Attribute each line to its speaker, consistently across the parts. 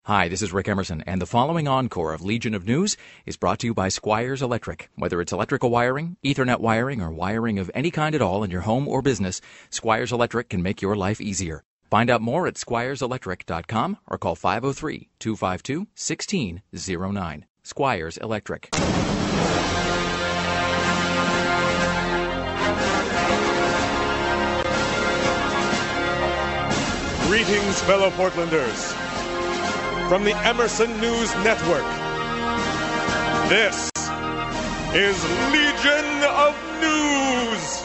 Speaker 1: Hi, this is Rick Emerson, and the following encore of Legion of News is brought to you by Squires Electric. Whether it's electrical wiring, Ethernet wiring, or wiring of any kind at all in your home or business, Squires Electric can make your life easier. Find out more at squireselectric.com or call 503-252-1609. Squires Electric.
Speaker 2: Greetings, fellow Portlanders. From the Emerson News Network, this is Legion of News.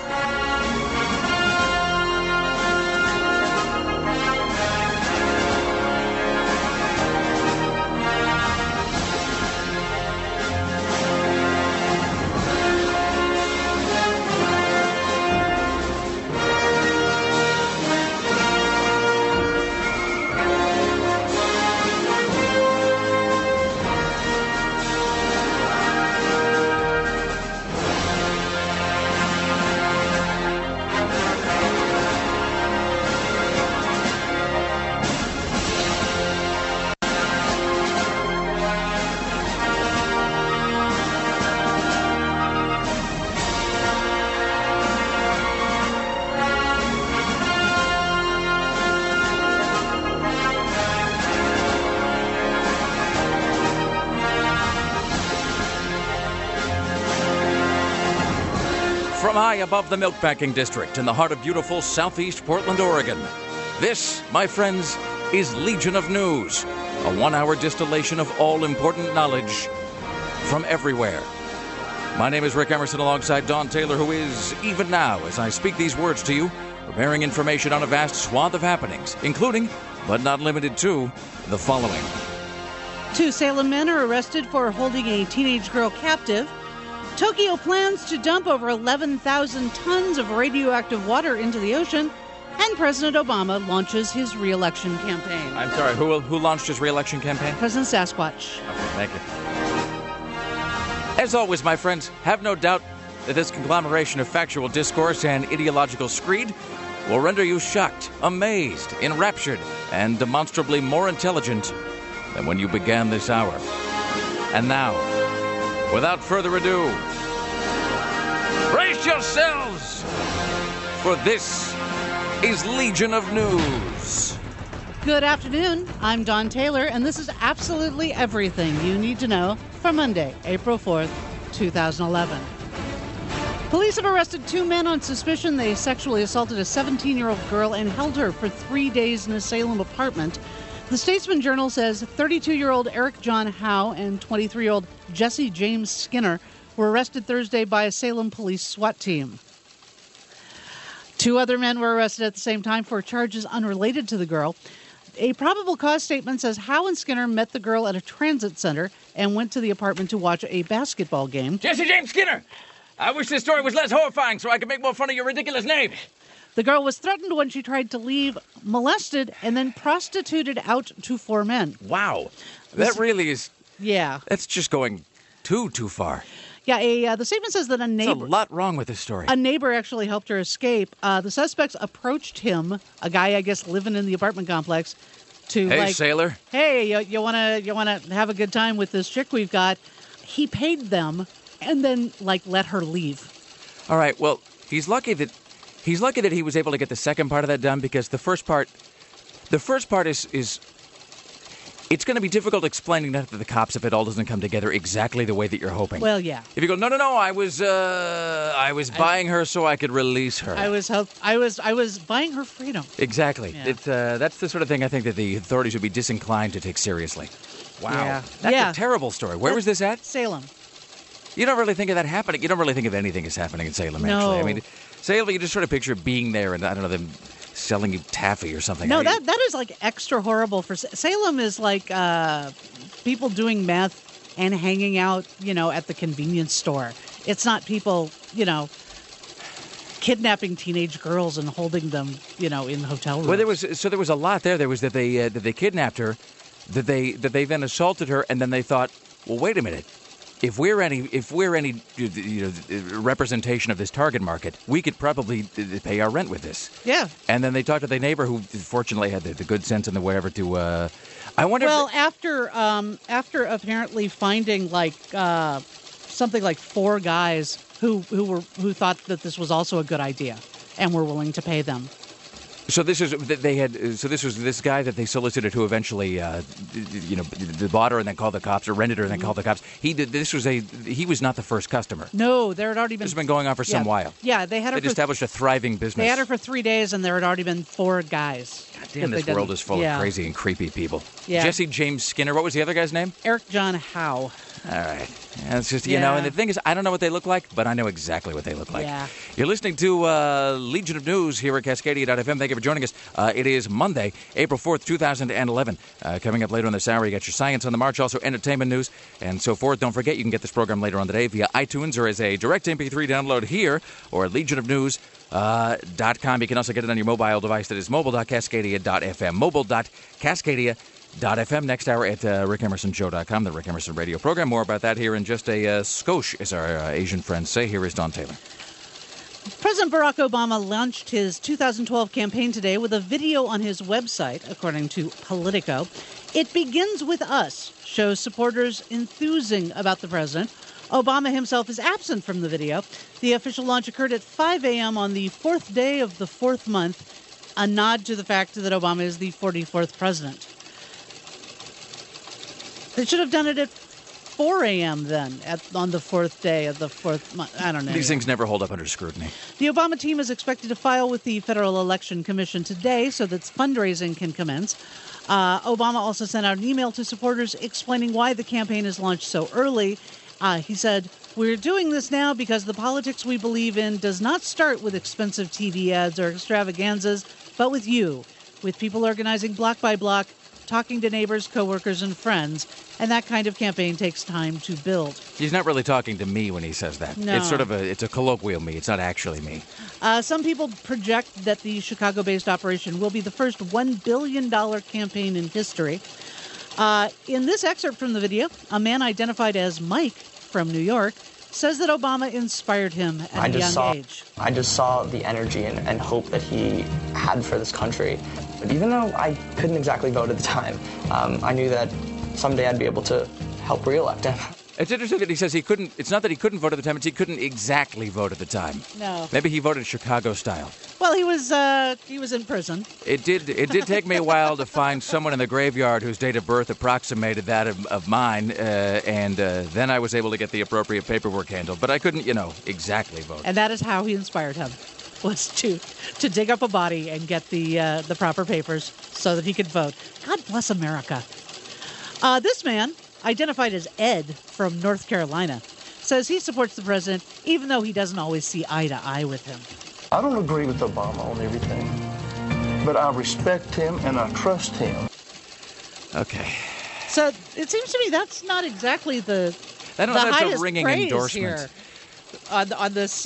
Speaker 1: From high above the milk-packing district in the heart of beautiful southeast Portland, Oregon, this, my friends, is Legion of News, a one-hour distillation of all important knowledge from everywhere. My name is Rick Emerson alongside Don Taylor, who is, even now as I speak these words to you, preparing information on a vast swath of happenings, including, but not limited to, the following.
Speaker 3: 2 Salem men are arrested for holding a teenage girl captive. Tokyo plans to dump over 11,000 tons of radioactive water into the ocean, and President Obama launches his re-election campaign.
Speaker 1: I'm sorry, who launched his re-election campaign?
Speaker 3: President Sasquatch.
Speaker 1: Okay, thank you. As always, my friends, have no doubt that this conglomeration of factual discourse and ideological screed will render you shocked, amazed, enraptured, and demonstrably more intelligent than when you began this hour. And now, without further ado, brace yourselves, for this is Legion of News.
Speaker 3: Good afternoon. I'm Don Taylor, and this is absolutely everything you need to know for Monday, April 4th, 2011. Police have arrested 2 men on suspicion they sexually assaulted a 17-year-old girl and held her for 3 days in a Salem apartment. The Statesman Journal says 32-year-old Eric John Howe and 23-year-old Jesse James Skinner were arrested Thursday by a Salem police SWAT team. 2 other men were arrested at the same time for charges unrelated to the girl. A probable cause statement says Howe and Skinner met the girl at a transit center and went to the apartment to watch a basketball game.
Speaker 1: Jesse James Skinner! I wish this story was less horrifying so I could make more fun of your ridiculous name.
Speaker 3: The girl was threatened when she tried to leave, molested, and then prostituted out to 4 men.
Speaker 1: Wow. That really is...
Speaker 3: Yeah.
Speaker 1: That's just going too far.
Speaker 3: Yeah, the statement says that a neighbor...
Speaker 1: There's a lot wrong with this story.
Speaker 3: A neighbor actually helped her escape. The suspects approached him, a guy, I guess, living in the apartment complex, to
Speaker 1: Hey, sailor.
Speaker 3: Hey, you wanna have a good time with this chick we've got? He paid them and then let her leave.
Speaker 1: All right, well, he's lucky that he was able to get the second part of that done, because the first part is it's going to be difficult explaining that to the cops if it all doesn't come together exactly the way that you're hoping.
Speaker 3: Well, yeah.
Speaker 1: If you go, no, I was buying her so I could release her.
Speaker 3: I was buying her freedom.
Speaker 1: Exactly.
Speaker 3: Yeah.
Speaker 1: That's the sort of thing I think that the authorities would be disinclined to take seriously. Wow.
Speaker 3: Yeah.
Speaker 1: That's a terrible story. Where was this at?
Speaker 3: Salem.
Speaker 1: You don't really think of that happening. You don't really think of anything as happening in Salem, actually.
Speaker 3: No.
Speaker 1: I mean, Salem, you just sort of picture being there and, I don't know, them selling you taffy or something.
Speaker 3: No, that is extra horrible. For Salem is people doing meth and hanging out, at the convenience store. It's not people, kidnapping teenage girls and holding them, in hotel rooms.
Speaker 1: Well, there was a lot there. There was that they kidnapped her, that they then assaulted her, and then they thought, well, wait a minute. if we're any representation of this target market, we could probably pay our rent with this.
Speaker 3: Yeah.
Speaker 1: And then they talked to the neighbor who fortunately had the good sense and the whatever to. I wonder.
Speaker 3: Well, after apparently finding something like 4 guys who thought that this was also a good idea and were willing to pay them.
Speaker 1: So this was this guy that they solicited who eventually, bought her and then called the cops, or rented her and then called the cops. He was not the first customer.
Speaker 3: No, there had already been.
Speaker 1: This has been going on for some while.
Speaker 3: Yeah, they had her.
Speaker 1: They'd established a thriving business.
Speaker 3: They had her for 3 days, and there had already been 4 guys.
Speaker 1: God damn, this world is full of crazy and creepy people.
Speaker 3: Yeah.
Speaker 1: Jesse James Skinner. What was the other guy's name?
Speaker 3: Eric John Howe.
Speaker 1: All right. It's just, and the thing is, I don't know what they look like, but I know exactly what they look like.
Speaker 3: Yeah.
Speaker 1: You're listening to Legion of News here at Cascadia.fm. Thank you for joining us. It is Monday, April 4th, 2011. Coming up later in this hour, you got your Science on the March, also entertainment news, and so forth. Don't forget, you can get this program later on today via iTunes or as a direct MP3 download here or at legionofnews.com. You can also get it on your mobile device. That is mobile.cascadia.fm. Mobile.cascadia.fm. Next hour at rickemersonshow.com, the Rick Emerson radio program. More about that here in just a skosh, as our Asian friends say. Here is Don Taylor.
Speaker 3: President Barack Obama launched his 2012 campaign today with a video on his website, according to Politico. It begins with us, shows supporters enthusing about the president. Obama himself is absent from the video. The official launch occurred at 5 a.m. on the 4th day of the 4th month, a nod to the fact that Obama is the 44th president. They should have done it at 4 a.m. then, on the 4th day of the 4th month. I don't know.
Speaker 1: These things never hold up under scrutiny.
Speaker 3: The Obama team is expected to file with the Federal Election Commission today so that fundraising can commence. Obama also sent out an email to supporters explaining why the campaign is launched so early. He said, "We're doing this now because the politics we believe in does not start with expensive TV ads or extravaganzas, but with you, with people organizing block by block, talking to neighbors, coworkers, and friends, and that kind of campaign takes time to build."
Speaker 1: He's not really talking to me when he says that.
Speaker 3: No.
Speaker 1: It's sort of it's a colloquial me. It's not actually me.
Speaker 3: Some people project that the Chicago-based operation will be the first $1 billion campaign in history. In this excerpt from the video, a man identified as Mike from New York says that Obama inspired him at a young age.
Speaker 4: I just saw the energy and hope that he had for this country. But even though I couldn't exactly vote at the time, I knew that someday I'd be able to help re-elect him.
Speaker 1: It's interesting that he says he couldn't. It's not that he couldn't vote at the time; it's he couldn't exactly vote at the time.
Speaker 3: No.
Speaker 1: Maybe he voted Chicago style.
Speaker 3: Well, he was in prison.
Speaker 1: It did take me a while to find someone in the graveyard whose date of birth approximated that of mine, and then I was able to get the appropriate paperwork handled. But I couldn't, exactly vote.
Speaker 3: And that is how he inspired him, was to dig up a body and get the proper papers so that he could vote. God bless America. This man, identified as Ed from North Carolina, says he supports the president even though he doesn't always see eye to eye with him.
Speaker 5: I don't agree with Obama on everything, but I respect him and I trust him.
Speaker 1: Okay.
Speaker 3: So it seems to me that's not exactly the
Speaker 1: that's
Speaker 3: highest
Speaker 1: a ringing
Speaker 3: praise
Speaker 1: endorsement
Speaker 3: here on this.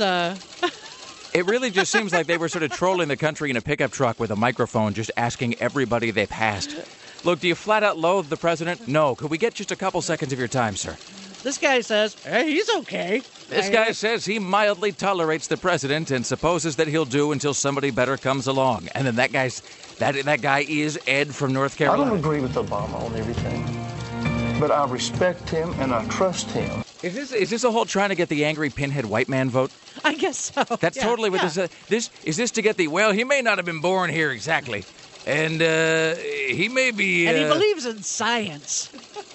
Speaker 1: It really just seems like they were sort of trolling the country in a pickup truck with a microphone, just asking everybody they passed, "Look, do you flat out loathe the president? No. Could we get just a couple seconds of your time, sir?"
Speaker 3: This guy says, "Hey, he's okay."
Speaker 1: This guy says he mildly tolerates the president and supposes that he'll do until somebody better comes along. And then that guy is Ed from North Carolina.
Speaker 5: I don't agree with Obama on everything, but I respect him and I trust him.
Speaker 1: Is this a whole trying to get the angry pinhead white man vote?
Speaker 3: I guess so.
Speaker 1: That's totally what this is. Is this to get the, well, he may not have been born here exactly. And he may be...
Speaker 3: and he believes in science.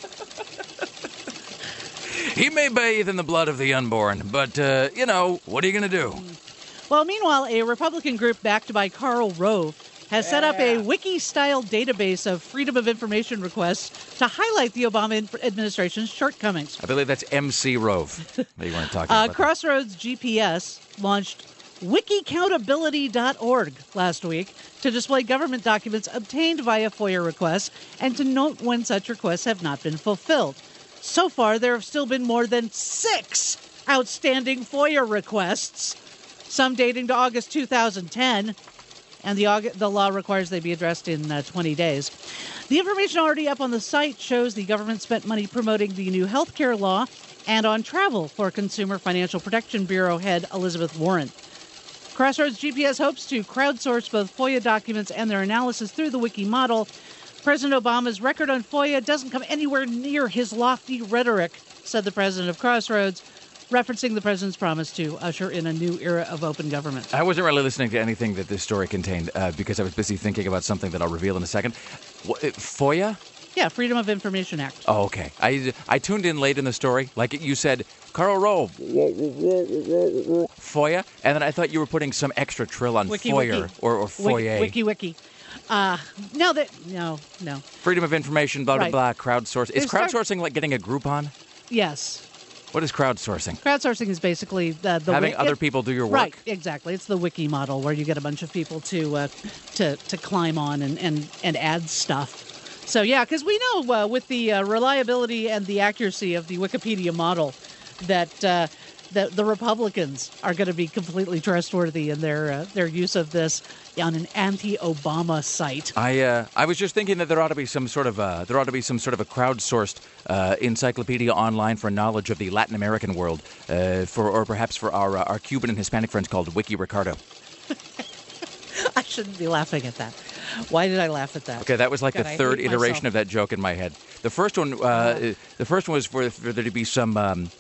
Speaker 1: He may bathe in the blood of the unborn, but, what are you going to do?
Speaker 3: Well, meanwhile, a Republican group backed by Karl Rove has set up a wiki-style database of freedom of information requests to highlight the Obama administration's shortcomings.
Speaker 1: I believe that's MC Rove that you weren't talking about.
Speaker 3: Crossroads GPS launched wikicountability.org last week to display government documents obtained via FOIA requests and to note when such requests have not been fulfilled. So far, there have still been more than 6 outstanding FOIA requests, some dating to August 2010. and the law requires they be addressed in 20 days. The information already up on the site shows the government spent money promoting the new health care law and on travel for Consumer Financial Protection Bureau head Elizabeth Warren. Crossroads GPS hopes to crowdsource both FOIA documents and their analysis through the Wiki model. President Obama's record on FOIA doesn't come anywhere near his lofty rhetoric, said the president of Crossroads, referencing the president's promise to usher in a new era of open government.
Speaker 1: I wasn't really listening to anything that this story contained because I was busy thinking about something that I'll reveal in a second. FOIA?
Speaker 3: Yeah, Freedom of Information Act.
Speaker 1: Oh, okay. I tuned in late in the story. Like you said, Karl Rove, FOIA, and then I thought you were putting some extra trill on
Speaker 3: Wiki,
Speaker 1: FOIA
Speaker 3: wiki.
Speaker 1: or FOIA.
Speaker 3: Wiki. No.
Speaker 1: Freedom of information, blah,
Speaker 3: Right.
Speaker 1: blah, blah, crowdsource. Is crowdsourcing like getting a Groupon?
Speaker 3: Yes.
Speaker 1: What is crowdsourcing?
Speaker 3: Crowdsourcing is basically the
Speaker 1: Having other people do your work?
Speaker 3: Right, exactly. It's the Wiki model where you get a bunch of people to climb on and add stuff. So, yeah, because we know with the reliability and the accuracy of the Wikipedia model that the Republicans are going to be completely trustworthy in their use of this on an anti-Obama site.
Speaker 1: I was just thinking that there ought to be some sort of a crowdsourced encyclopedia online for knowledge of the Latin American world, or perhaps for our Cuban and Hispanic friends called Wiki Ricardo.
Speaker 3: I shouldn't be laughing at that. Why did I laugh at that?
Speaker 1: Okay, that was like
Speaker 3: God,
Speaker 1: the
Speaker 3: I
Speaker 1: third
Speaker 3: hate
Speaker 1: iteration
Speaker 3: myself.
Speaker 1: of that joke in my head. The first one was for there to be some some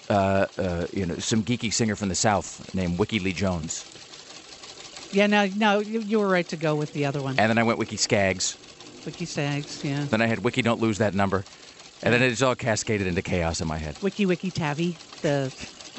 Speaker 1: geeky singer from the South named Wiki Lee Jones.
Speaker 3: Yeah, no, you were right to go with the other one.
Speaker 1: And then I went Wiki Skaggs.
Speaker 3: Wiki Sags, yeah.
Speaker 1: Then I had Wiki Don't Lose That Number. And then it's all cascaded into chaos in my head.
Speaker 3: Wiki Tavi, the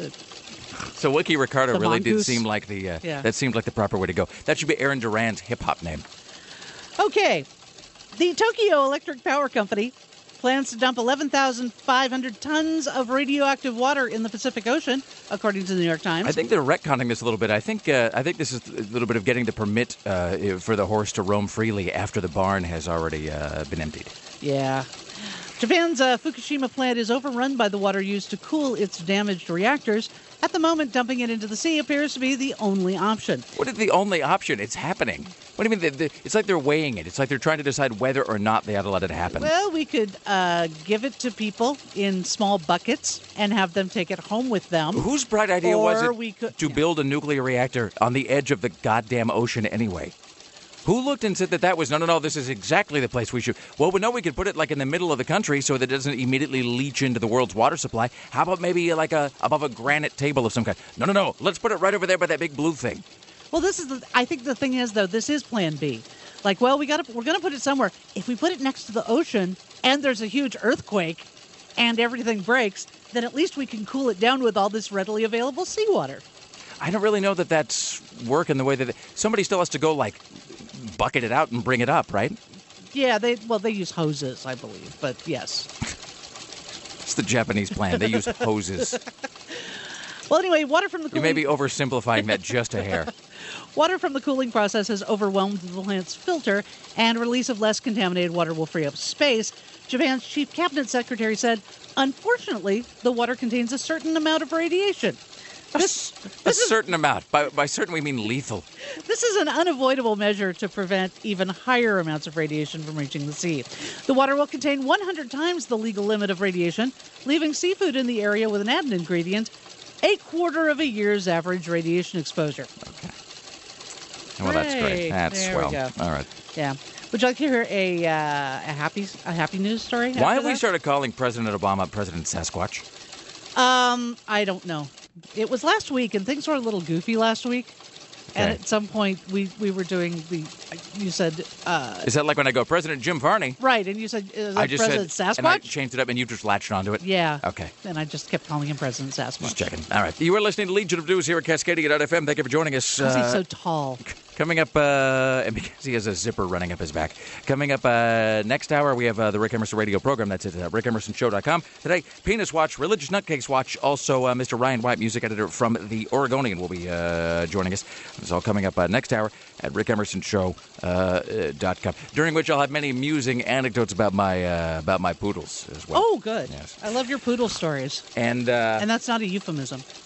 Speaker 1: So Wiki Ricardo
Speaker 3: The
Speaker 1: really did
Speaker 3: mongoose.
Speaker 1: seem like that seemed like the proper way to go. That should be Aaron Duran's hip-hop name.
Speaker 3: Okay. The Tokyo Electric Power Company plans to dump 11,500 tons of radioactive water in the Pacific Ocean, according to the New York Times.
Speaker 1: I think they're retconning this a little bit. I think this is a little bit of getting the permit for the horse to roam freely after the barn has already been emptied.
Speaker 3: Yeah. Japan's Fukushima plant is overrun by the water used to cool its damaged reactors. At the moment, dumping it into the sea appears to be the only option.
Speaker 1: What is the only option? It's happening. What do you mean? It's like they're weighing it. It's like they're trying to decide whether or not they ought to let it happen.
Speaker 3: Well, we could give it to people in small buckets and have them take it home with them.
Speaker 1: Whose bright idea was
Speaker 3: Or
Speaker 1: it
Speaker 3: we could-
Speaker 1: to build a nuclear reactor on the edge of the goddamn ocean anyway? Who looked and said that was, no, this is exactly the place we should... Well, we know we could put it like in the middle of the country so that it doesn't immediately leach into the world's water supply. How about maybe like above a granite table of some kind? No, let's put it right over there by that big blue thing.
Speaker 3: Well, I think the thing is, though, this is Plan B. Like, well, we're going to put it somewhere. If we put it next to the ocean and there's a huge earthquake and everything breaks, then at least we can cool it down with all this readily available seawater.
Speaker 1: I don't really know that that's working the way that... Somebody still has to go, like, bucket it out and bring it up, right?
Speaker 3: Yeah, they use hoses, I believe, but yes.
Speaker 1: It's the Japanese plan. They use hoses.
Speaker 3: Well, anyway, water from the
Speaker 1: You
Speaker 3: cooling...
Speaker 1: may be oversimplifying that just a hair.
Speaker 3: Water from the cooling process has overwhelmed the plant's filter, and release of less contaminated water will free up space. Japan's chief cabinet secretary said, unfortunately, the water contains a certain amount of radiation.
Speaker 1: A certain amount. By certain, we mean lethal.
Speaker 3: This is an unavoidable measure to prevent even higher amounts of radiation from reaching the sea. The water will contain 100 times the legal limit of radiation, leaving seafood in the area with an added ingredient, a quarter of a year's average radiation exposure.
Speaker 1: Okay. Well, that's great.
Speaker 3: Great.
Speaker 1: That's
Speaker 3: There
Speaker 1: swell.
Speaker 3: we go.
Speaker 1: All right.
Speaker 3: Yeah. Would you like to hear a happy news story?
Speaker 1: Why
Speaker 3: after
Speaker 1: have we
Speaker 3: that?
Speaker 1: started calling President Obama President Sasquatch?
Speaker 3: I don't know. It was last week, and things were a little goofy last week. And
Speaker 1: Okay.
Speaker 3: at some point, we were doing you said...
Speaker 1: Is that like when I go, President Jim Varney?
Speaker 3: right, and you said, is
Speaker 1: I
Speaker 3: that
Speaker 1: just
Speaker 3: President
Speaker 1: said, and I
Speaker 3: Sasquatch?
Speaker 1: changed it up, and you just latched onto it?
Speaker 3: Yeah.
Speaker 1: Okay.
Speaker 3: And I just kept calling him President Sasquatch.
Speaker 1: Just checking. All right. You are listening to Legion of News here at Cascadia.fm. Thank you for joining us.
Speaker 3: Because he's so tall.
Speaker 1: Coming up, and because he has a zipper running up his back. Coming up next hour, we have the Rick Emerson radio program. That's at rickemersonshow.com. Today, Penis Watch, Religious Nutcakes Watch. Also, Mr. Ryan White, music editor from The Oregonian, will be joining us. It's all coming up next hour at rickemersonshow.com. During which I'll have many amusing anecdotes about my poodles as well.
Speaker 3: Oh, good.
Speaker 1: Yes.
Speaker 3: I love your poodle stories.
Speaker 1: And
Speaker 3: And that's not a euphemism.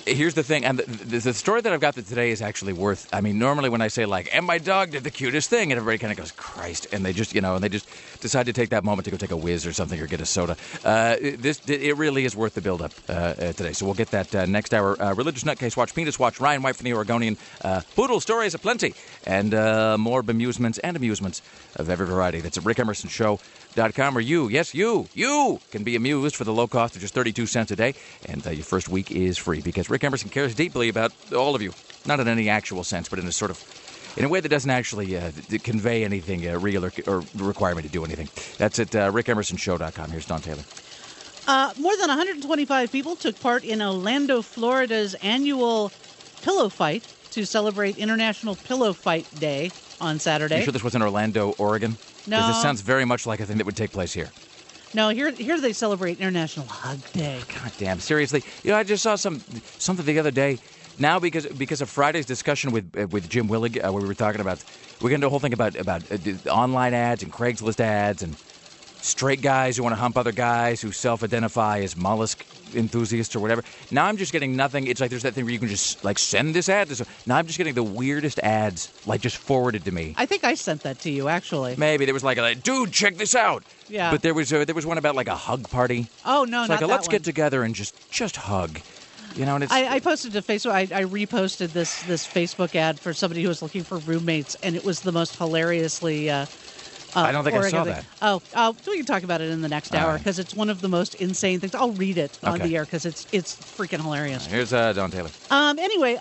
Speaker 1: Here's the thing, and the story that I've got today is actually worth. I mean, normally when I say like, "And my dog did the cutest thing," and everybody kind of goes, "Christ," and they just decide to take that moment to go take a whiz or something or get a soda. It really is worth the build-up today. So we'll get that next hour. Religious Nutcase Watch, Penis Watch, Ryan White from the Oregonian, poodle stories aplenty, and more bemusements and amusements of every variety. That's at rickemersonshow.com, or you can be amused for the low cost of just 32 cents a day, and your first week is free because Rick Emerson cares deeply about all of you, not in any actual sense, but in a way that doesn't actually convey anything real or require me to do anything. That's at rickemersonshow.com. Here's Don Taylor.
Speaker 3: More than 125 people took part in Orlando, Florida's annual pillow fight to celebrate International Pillow Fight Day on Saturday.
Speaker 1: You sure this was in Orlando, Oregon?
Speaker 3: No.
Speaker 1: 'Cause this sounds very much like a thing that would take place here.
Speaker 3: No, here they celebrate International Hug Day.
Speaker 1: God damn, seriously. I just saw something the other day. Now, because of Friday's discussion with Jim Willig, where we were talking about, we got into a whole thing about online ads and Craigslist ads and straight guys who want to hump other guys who self-identify as mollusk enthusiasts or whatever. Now I'm just getting nothing. It's like there's that thing where you can just like send this ad. Now I'm just getting the weirdest ads like just forwarded to me.
Speaker 3: I think I sent that to you, actually.
Speaker 1: Maybe there was like a dude, check this out.
Speaker 3: Yeah.
Speaker 1: But there was one about like a hug party.
Speaker 3: Oh no,
Speaker 1: it's
Speaker 3: not
Speaker 1: like
Speaker 3: that
Speaker 1: let's
Speaker 3: one.
Speaker 1: get together and just hug. And it's,
Speaker 3: I posted to Facebook. I reposted this Facebook ad for somebody who was looking for roommates, and it was the most hilariously.
Speaker 1: I don't think I saw
Speaker 3: thing.
Speaker 1: that.
Speaker 3: Oh, we can talk about it in the next hour because it's one of the most insane things. I'll read it on the air because it's freaking hilarious.
Speaker 1: Here's Don Taylor.
Speaker 3: Anyway,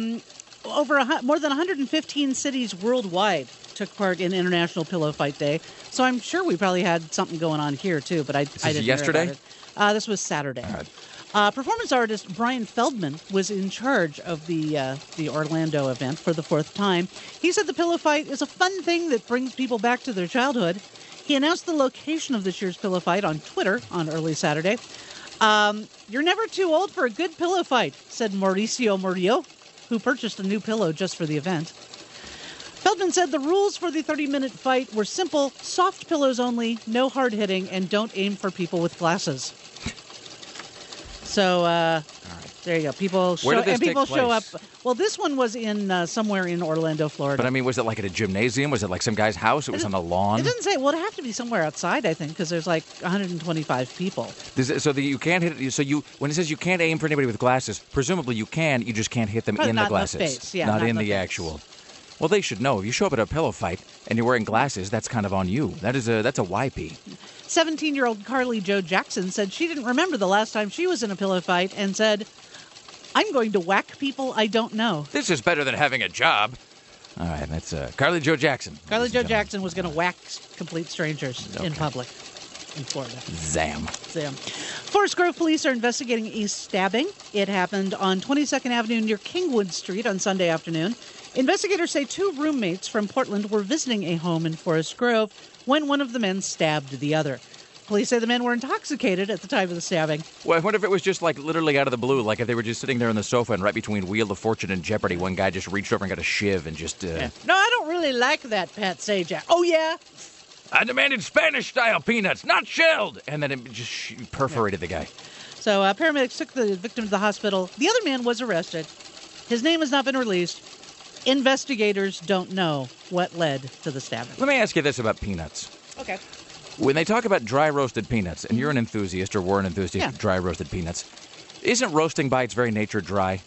Speaker 3: more than 115 cities worldwide took part in International Pillow Fight Day. So I'm sure we probably had something going on here too, but I didn't
Speaker 1: yesterday?
Speaker 3: hear about it. This was Saturday.
Speaker 1: All right.
Speaker 3: Performance artist Brian Feldman was in charge of the Orlando event for the fourth time. He said the pillow fight is a fun thing that brings people back to their childhood. He announced the location of this year's pillow fight on Twitter on early Saturday. You're never too old for a good pillow fight, said Mauricio Murillo, who purchased a new pillow just for the event. Feldman said the rules for the 30-minute fight were simple: soft pillows only, no hard hitting, and don't aim for people with glasses. So there you go. People show up. Well, this one was in somewhere in Orlando, Florida.
Speaker 1: But I mean, was it like at a gymnasium? Was it like some guy's house? It was on the lawn.
Speaker 3: It didn't say. Well, it'd have to be somewhere outside, I think, because there's like 125 people.
Speaker 1: You can't hit. So when it says you can't aim for anybody with glasses, presumably you can. You just can't hit them
Speaker 3: Probably
Speaker 1: in
Speaker 3: not
Speaker 1: the glasses.
Speaker 3: In the face. Yeah,
Speaker 1: not in
Speaker 3: the
Speaker 1: the
Speaker 3: face.
Speaker 1: actual. Well, they should know. If you show up at a pillow fight and you're wearing glasses, that's kind of on you. That's a YP.
Speaker 3: 17-year-old Carly Jo Jackson said she didn't remember the last time she was in a pillow fight and said, "I'm going to whack people I don't know."
Speaker 1: This is better than having a job. All right, that's Carly Jo Jackson.
Speaker 3: Carly Jo Jackson was going to whack complete strangers in public in Florida.
Speaker 1: Zam.
Speaker 3: Forest Grove police are investigating a stabbing. It happened on 22nd Avenue near Kingwood Street on Sunday afternoon. Investigators say two roommates from Portland were visiting a home in Forest Grove when one of the men stabbed the other. Police say the men were intoxicated at the time of the stabbing.
Speaker 1: Well, I wonder if it was just like literally out of the blue, like if they were just sitting there on the sofa and right between Wheel of Fortune and Jeopardy, one guy just reached over and got a shiv and just...
Speaker 3: No, I don't really like that, Pat Sajak. Oh, yeah?
Speaker 1: I demanded Spanish-style peanuts, not shelled! And then it just perforated the guy.
Speaker 3: So paramedics took the victim to the hospital. The other man was arrested. His name has not been released. Investigators don't know what led to the stabbing.
Speaker 1: Let me ask you this about peanuts.
Speaker 3: Okay.
Speaker 1: When they talk about dry roasted peanuts, and you're an enthusiast or were an enthusiast of dry roasted peanuts, isn't roasting by its very nature dry?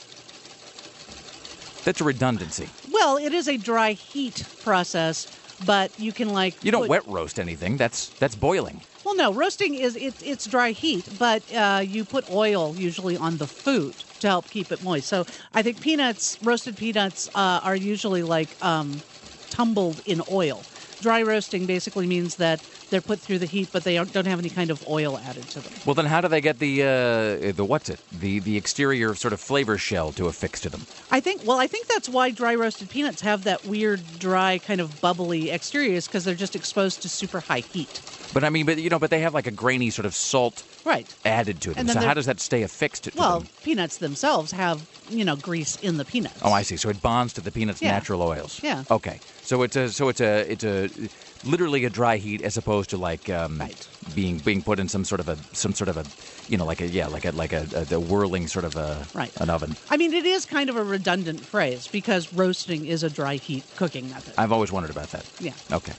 Speaker 1: That's a redundancy.
Speaker 3: Well, it is a dry heat process, but you can
Speaker 1: You don't wet roast anything. That's boiling.
Speaker 3: Well, no, roasting is it's dry heat, but you put oil usually on the food to help keep it moist. So I think roasted peanuts are usually like tumbled in oil. Dry roasting basically means that they're put through the heat, but they don't have any kind of oil added to them.
Speaker 1: Well, then how do they get the exterior sort of flavor shell to affix to them?
Speaker 3: I think that's why dry roasted peanuts have that weird, dry, kind of bubbly exterior, is because they're just exposed to super high heat.
Speaker 1: But I mean, but they have like a grainy sort of salt added to them. So how does that stay affixed to them?
Speaker 3: Well, peanuts themselves have, grease in the peanuts.
Speaker 1: Oh, I see. So it bonds to the peanuts' natural oils.
Speaker 3: Yeah.
Speaker 1: Okay. So it's a literally a dry heat as opposed to like being put in some sort of a the whirling sort of an oven.
Speaker 3: I mean, it is kind of a redundant phrase because roasting is a dry heat cooking method.
Speaker 1: I've always wondered about that.
Speaker 3: Yeah.
Speaker 1: Okay.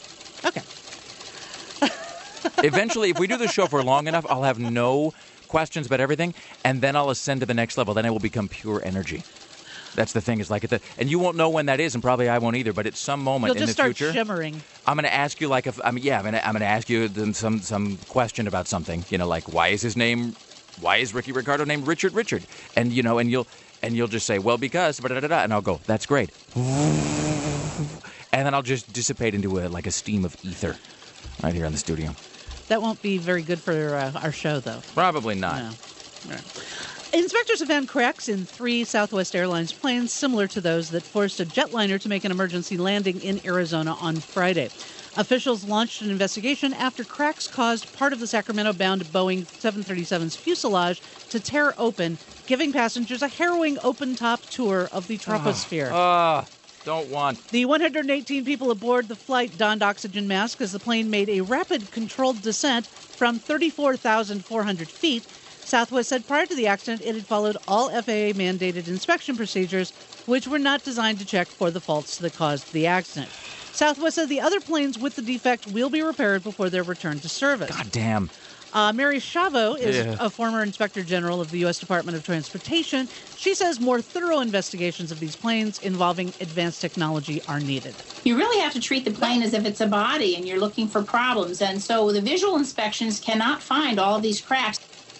Speaker 3: Eventually,
Speaker 1: if we do this show for long enough, I'll have no questions about everything, and then I'll ascend to the next level. Then I will become pure energy. That's the thing. Is like and you won't know when that is, and probably I won't either. But at some moment in the future,
Speaker 3: you'll just start shimmering.
Speaker 1: I'm going to ask you I'm going to ask you some question about something. Like why is Ricky Ricardo named Richard? And you'll just say, well, because and I'll go, that's great. And then I'll just dissipate into a steam of ether right here in the studio.
Speaker 3: That won't be very good for our show, though.
Speaker 1: Probably not.
Speaker 3: No. Right. Inspectors have found cracks in 3 Southwest Airlines planes similar to those that forced a jetliner to make an emergency landing in Arizona on Friday. Officials launched an investigation after cracks caused part of the Sacramento-bound Boeing 737's fuselage to tear open, giving passengers a harrowing open-top tour of the troposphere.
Speaker 1: Don't want.
Speaker 3: The 118 people aboard the flight donned oxygen masks as the plane made a rapid, controlled descent from 34,400 feet. Southwest said prior to the accident, it had followed all FAA-mandated inspection procedures, which were not designed to check for the faults that caused the accident. Southwest said the other planes with the defect will be repaired before their return to service.
Speaker 1: God damn.
Speaker 3: Mary Chavo is a former Inspector General of the U.S. Department of Transportation. She says more thorough investigations of these planes involving advanced technology are needed.
Speaker 6: You really have to treat the plane as if it's a body and you're looking for problems. And so the visual inspections cannot find all of these cracks.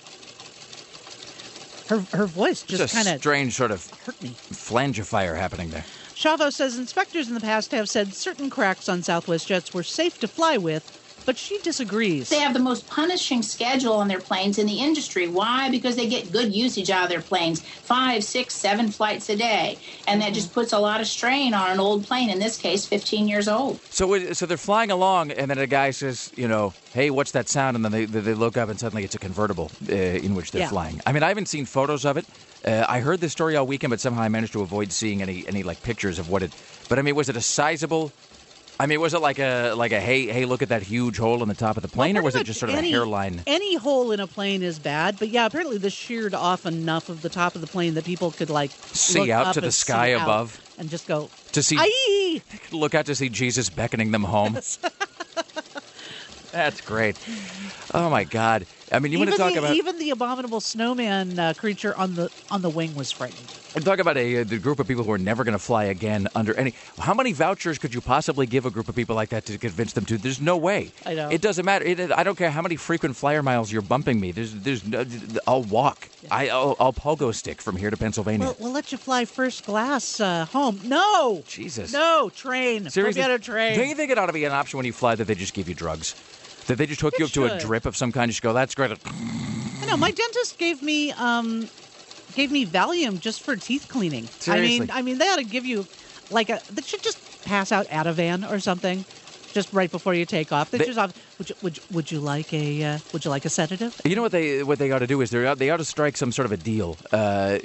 Speaker 3: Her voice just kind of
Speaker 1: strange sort of
Speaker 3: hurt me.
Speaker 1: Flangifier happening there.
Speaker 3: Chavo says inspectors in the past have said certain cracks on Southwest jets were safe to fly with, but she disagrees.
Speaker 6: They have the most punishing schedule on their planes in the industry. Why? Because they get good usage out of their planes, 5, 6, 7 flights a day. And that just puts a lot of strain on an old plane, in this case, 15 years old.
Speaker 1: So they're flying along, and then a guy says, hey, what's that sound? And then they look up, and suddenly it's a convertible in which they're flying. I mean, I haven't seen photos of it. I heard this story all weekend, but somehow I managed to avoid seeing any pictures of what it... But, I mean, was it a sizable... I mean, was it like a hey, look at that huge hole in the top of the plane, or was it just sort of a hairline?
Speaker 3: Any hole in a plane is bad, but yeah, apparently this sheared off enough of the top of the plane that people could
Speaker 1: see out to the sky above
Speaker 3: and just go
Speaker 1: to see.
Speaker 3: Aye!
Speaker 1: Look out to see Jesus beckoning them home.
Speaker 3: Yes.
Speaker 1: That's great. Oh my God! I mean, you want to talk about
Speaker 3: even the abominable snowman creature on the wing was frightened.
Speaker 1: And talk about the group of people who are never going to fly again under any... How many vouchers could you possibly give a group of people like that to convince them to? There's no way.
Speaker 3: I know.
Speaker 1: It doesn't matter. I don't care how many frequent flyer miles you're bumping me. I'll walk. Yeah. I'll pogo stick from here to Pennsylvania.
Speaker 3: We'll let you fly first class home. No!
Speaker 1: Jesus.
Speaker 3: No, train.
Speaker 1: Seriously?
Speaker 3: Forget a train.
Speaker 1: Don't you think it ought to be an option when you fly that they just give you drugs? That they just hook you up to a drip of some kind and just go, that's great.
Speaker 3: I know. My dentist gave me Valium just for teeth cleaning.
Speaker 1: Seriously?
Speaker 3: I mean, they ought to give you they should just pass out Ativan or something, just right before you take off. Would you like a sedative?
Speaker 1: You know what they ought to do is they ought to strike some sort of a deal where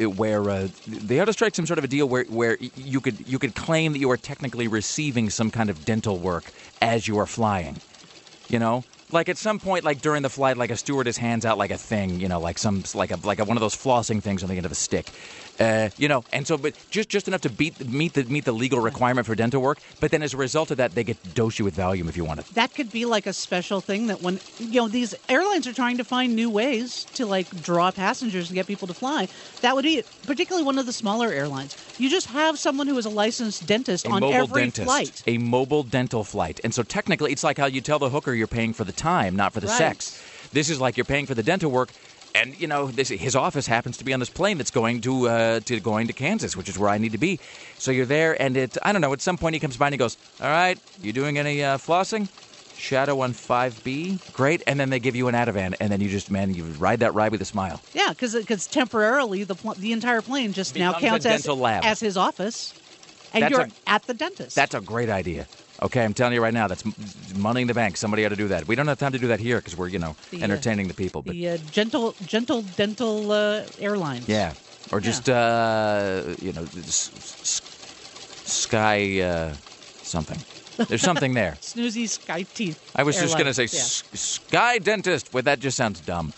Speaker 1: you could claim that you are technically receiving some kind of dental work as you are flying. Like at some point, like during the flight, like a stewardess hands out like a thing, like one of those flossing things on the end of a stick, and so, but just enough to meet the legal requirement for dental work. But then as a result of that, they get to dose you with Valium if you want it.
Speaker 3: That could be like a special thing that when these airlines are trying to find new ways to draw passengers and get people to fly. That would be particularly one of the smaller airlines. You just have someone who is a licensed dentist on every flight.
Speaker 1: A mobile dental flight, and so technically, it's like how you tell the hooker you're paying for the time, not for the sex. This is like you're paying for the dental work, and his office happens to be on this plane that's going to Kansas, which is where I need to be. So you're there, and I don't know. At some point, he comes by and he goes, "All right, you doing any flossing? Shadow on 5B, great." And then they give you an Ativan, and then you ride that ride with a smile.
Speaker 3: Yeah, because temporarily the entire plane just
Speaker 1: becomes
Speaker 3: now counts as his office, and you're at the dentist.
Speaker 1: That's a great idea. Okay, I'm telling you right now, that's money in the bank. Somebody ought to do that. We don't have time to do that here because we're, entertaining the people. But
Speaker 3: the gentle dental airlines.
Speaker 1: Yeah, or just sky something. There's something there.
Speaker 3: Snoozy Sky Teeth.
Speaker 1: I was just going to say
Speaker 3: Yeah.
Speaker 1: Sky Dentist. Well, that just sounds dumb.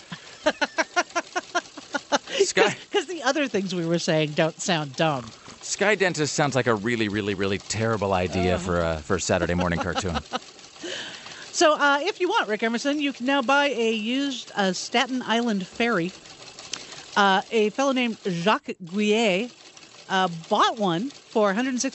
Speaker 1: Sky
Speaker 3: Because the other things we were saying don't sound dumb.
Speaker 1: Sky Dentist sounds like a really, really, really terrible idea for a Saturday morning cartoon.
Speaker 3: So if you want, Rick Emerson, you can now buy a used Staten Island ferry. A fellow named Jacques Guyet bought one for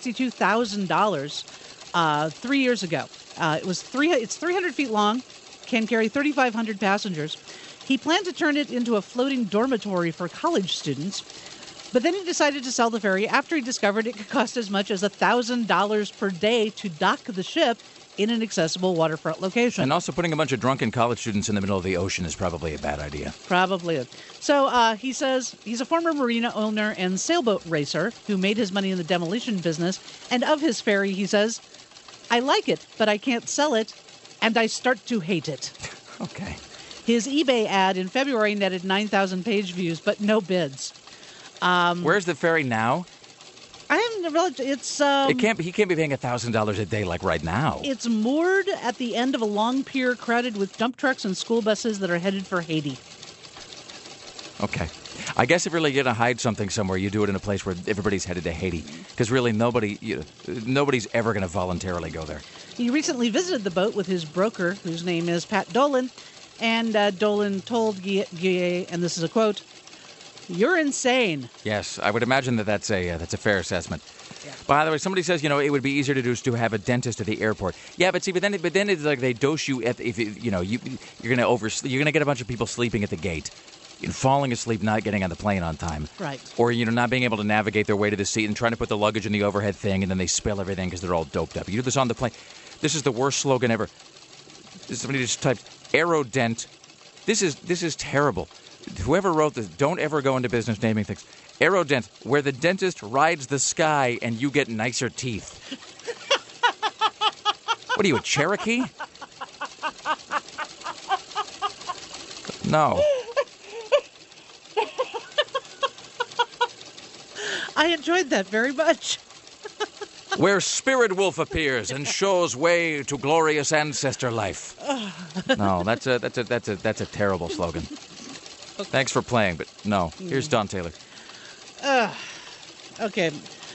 Speaker 3: $162,000 3 years ago. It's 300 feet long, can carry 3,500 passengers. He planned to turn it into a floating dormitory for college students, but then he decided to sell the ferry after he discovered it could cost as much as $1,000 per day to dock the ship in an accessible waterfront location.
Speaker 1: And also putting a bunch of drunken college students in the middle of the ocean is probably a bad idea.
Speaker 3: Probably. So he says he's a former marina owner and sailboat racer who made his money in the demolition business. And of his ferry, he says, I like it, but I can't sell it, and I start to hate it.
Speaker 1: Okay.
Speaker 3: His eBay ad in February netted 9,000 page views, but no bids.
Speaker 1: Where's the ferry now?
Speaker 3: It's
Speaker 1: He can't be paying $1,000 a day like right now.
Speaker 3: It's moored at the end of a long pier crowded with dump trucks and school buses that are headed for Haiti.
Speaker 1: Okay. I guess if you're really going to hide something somewhere, you do it in a place where everybody's headed to Haiti. Because really, nobody's ever going to voluntarily go there.
Speaker 3: He recently visited the boat with his broker, whose name is Pat Dolan, and Dolan told Guyet, and this is a quote, "You're insane."
Speaker 1: Yes, I would imagine that's a fair assessment.
Speaker 3: Yeah.
Speaker 1: By the way, somebody says it would be easier to do is to have a dentist at the airport. Yeah, but then it's like they dose you you're gonna get a bunch of people sleeping at the gate, falling asleep, not getting on the plane on time,
Speaker 3: Right?
Speaker 1: Or not being able to navigate their way to the seat and trying to put the luggage in the overhead thing, and then they spill everything because they're all doped up. You do this on the plane. This is the worst slogan ever. Somebody just typed Aerodent. This is terrible. Whoever wrote this, don't ever go into business naming things. Aerodent, where the dentist rides the sky and you get nicer teeth. What are you, a Cherokee? No.
Speaker 3: I enjoyed that very much.
Speaker 1: Where Spirit Wolf appears and shows way to glorious ancestor life. No, that's a terrible slogan. Thanks for playing, but no. Here's Don Taylor.
Speaker 3: Okay.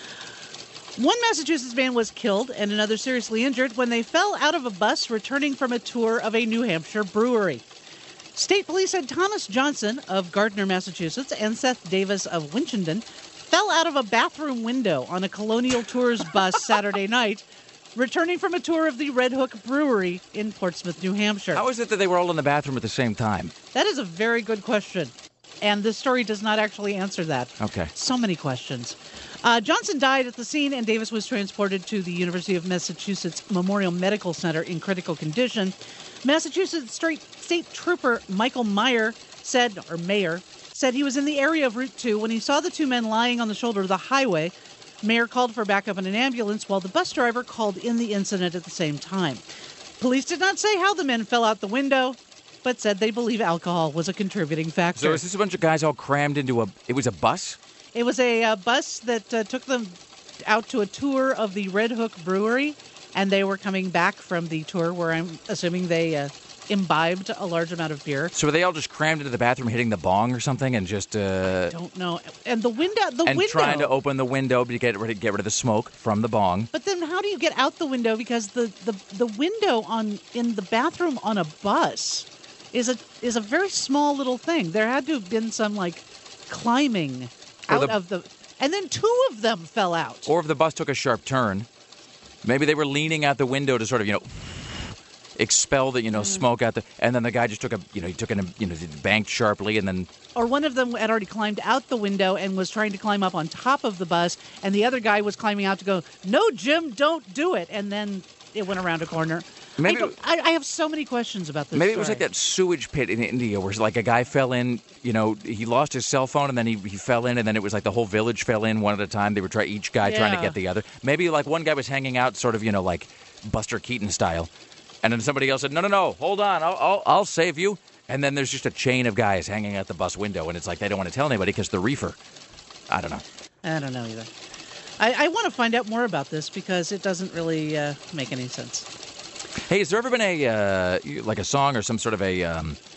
Speaker 3: One Massachusetts man was killed and another seriously injured when they fell out of a bus returning from a tour of a New Hampshire brewery. State police said Thomas Johnson of Gardner, Massachusetts, and Seth Davis of Winchendon fell out of a bathroom window on a Colonial Tours bus Saturday night, returning from a tour of the Red Hook Brewery in Portsmouth, New Hampshire.
Speaker 1: How is it that they were all in the bathroom at the same time?
Speaker 3: That is a very good question. And this story does not actually answer that.
Speaker 1: Okay.
Speaker 3: So many questions. Johnson died at the scene, and Davis was transported to the University of Massachusetts Memorial Medical Center in critical condition. Massachusetts State Trooper Michael Mayer said he was in the area of Route 2 when he saw the two men lying on the shoulder of the highway. Mayer called for backup in an ambulance while the bus driver called in the incident at the same time. Police did not say how the men fell out the window, but said they believe alcohol was a contributing factor.
Speaker 1: So is this a bunch of guys all crammed into it was a bus?
Speaker 3: It was a bus that took them out to a tour of the Red Hook Brewery, and they were coming back from the tour where I'm assuming they imbibed a large amount of beer.
Speaker 1: So were they all just crammed into the bathroom hitting the bong or something and just...
Speaker 3: don't know. And the window...
Speaker 1: trying to open the window to get rid of the smoke from the bong.
Speaker 3: But then how do you get out the window? Because the window in the bathroom on a bus is a very small little thing. There had to have been some, climbing out of the... And then two of them fell out. Or
Speaker 1: if the bus took a sharp turn, maybe they were leaning out the window to sort of, expel the, smoke out and then the guy just took banked sharply and then...
Speaker 3: Or one of them had already climbed out the window and was trying to climb up on top of the bus, and the other guy was climbing out to go, "No, Jim, don't do it." And then it went around a corner. I have so many questions about this
Speaker 1: Maybe
Speaker 3: story.
Speaker 1: It was like that sewage pit in India where a guy fell in, he lost his cell phone and then he fell in and then it was like the whole village fell in one at a time. They were each guy trying to get the other. Maybe one guy was hanging out sort of, like Buster Keaton style. And then somebody else said, no, hold on, I'll save you. And then there's just a chain of guys hanging out the bus window and it's like they don't want to tell anybody because the reefer. I don't know.
Speaker 3: I don't know either. I want to find out more about this because it doesn't really make any sense.
Speaker 1: Hey, has there ever been a song or some sort of a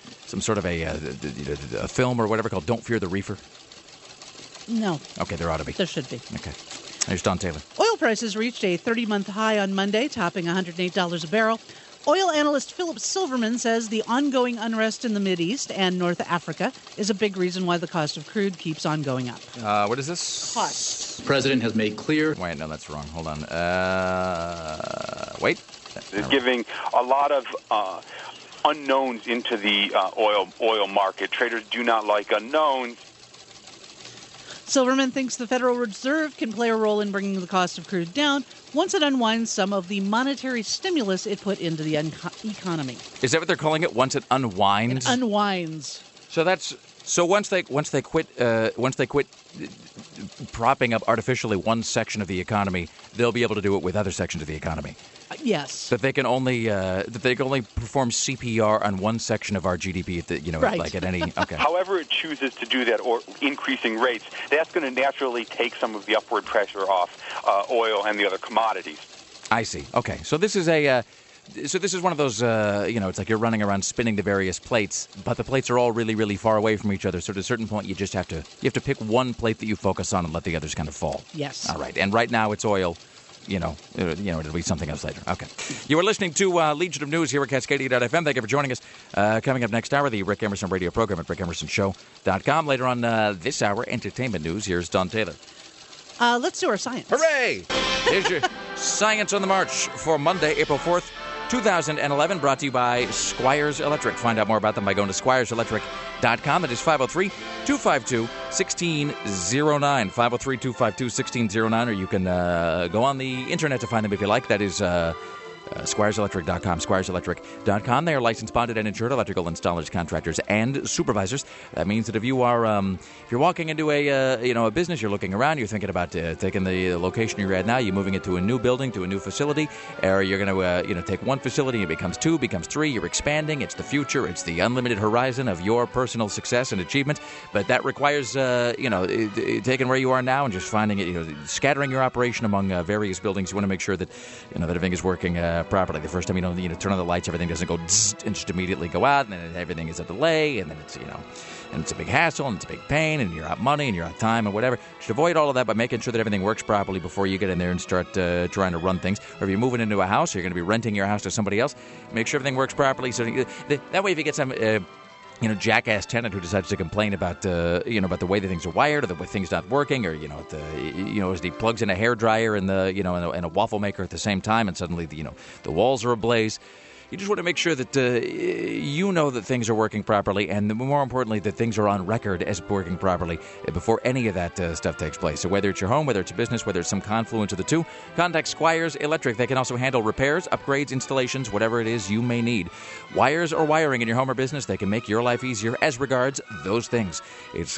Speaker 1: film or whatever called "Don't Fear the Reefer"?
Speaker 3: No.
Speaker 1: Okay, there ought to be.
Speaker 3: There should be.
Speaker 1: Okay. Here's Don Taylor.
Speaker 3: Oil prices reached a 30-month high on Monday, topping $108 a barrel. Oil analyst Philip Silverman says the ongoing unrest in the Mideast and North Africa is a big reason why the cost of crude keeps on going up.
Speaker 1: What is this?
Speaker 3: Cost.
Speaker 7: The president has made clear.
Speaker 1: Wait, no, that's wrong. Hold on. Wait.
Speaker 8: It's giving a lot of unknowns into the oil market. Traders do not like unknowns.
Speaker 3: Silverman thinks the Federal Reserve can play a role in bringing the cost of crude down once it unwinds some of the monetary stimulus it put into the economy.
Speaker 1: Is that what they're calling it? Once it unwinds?
Speaker 3: It unwinds.
Speaker 1: So once they quit propping up artificially one section of the economy, they'll be able to do it with other sections of the economy.
Speaker 3: Yes.
Speaker 1: That they can only perform CPR on one section of our GDP
Speaker 3: right.
Speaker 1: like at any. Okay.
Speaker 8: However it chooses to do that, or increasing rates, that's going to naturally take some of the upward pressure off oil and the other commodities.
Speaker 1: I see. Okay. So this is one of those, it's like you're running around spinning the various plates, but the plates are all really, really far away from each other. So at a certain point, you have to pick one plate that you focus on and let the others kind of fall.
Speaker 3: Yes.
Speaker 1: All right. And right now it's oil. It'll be something else later. Okay. You are listening to Legion of News here at Cascadia.fm. Thank you for joining us. Coming up next hour, the Rick Emerson radio program at rickemersonshow.com. Later on this hour, entertainment news. Here's Don Taylor.
Speaker 3: Let's do our science.
Speaker 1: Hooray! Here's your Science on the March for Monday, April 4th. 2011, brought to you by Squires Electric. Find out more about them by going to squireselectric.com. That is 503-252-1609. 503-252-1609, or you can go on the internet to find them if you like. That is SquiresElectric.com. SquiresElectric.com. They are licensed, bonded, and insured electrical installers, contractors, and supervisors. That means that if you are, if you're walking into a business, you're looking around, you're thinking about taking the location you're at now, you're moving it to a new building, to a new facility, or you're going to take one facility and it becomes two, becomes three. You're expanding. It's the future. It's the unlimited horizon of your personal success and achievement. But that requires, taking where you are now and just finding it, scattering your operation among various buildings. You want to make sure that that everything is working properly. The first time turn on the lights, everything doesn't go zzz, and just immediately go out, and then everything is a delay, and then it's and it's a big hassle, and it's a big pain, and you're out money, and you're out time, and whatever. You should avoid all of that by making sure that everything works properly before you get in there and start trying to run things. Or if you're moving into a house, or you're going to be renting your house to somebody else, make sure everything works properly. So that way, if you get some jackass tenant who decides to complain about about the way that things are wired, or the way things not working, or as he plugs in a hairdryer and and a waffle maker at the same time, and suddenly the walls are ablaze. You just want to make sure that that things are working properly, and more importantly, that things are on record as working properly before any of that stuff takes place. So whether it's your home, whether it's a business, whether it's some confluence of the two, contact Squires Electric. They can also handle repairs, upgrades, installations, whatever it is you may need. Wires or wiring in your home or business, they can make your life easier as regards those things. It's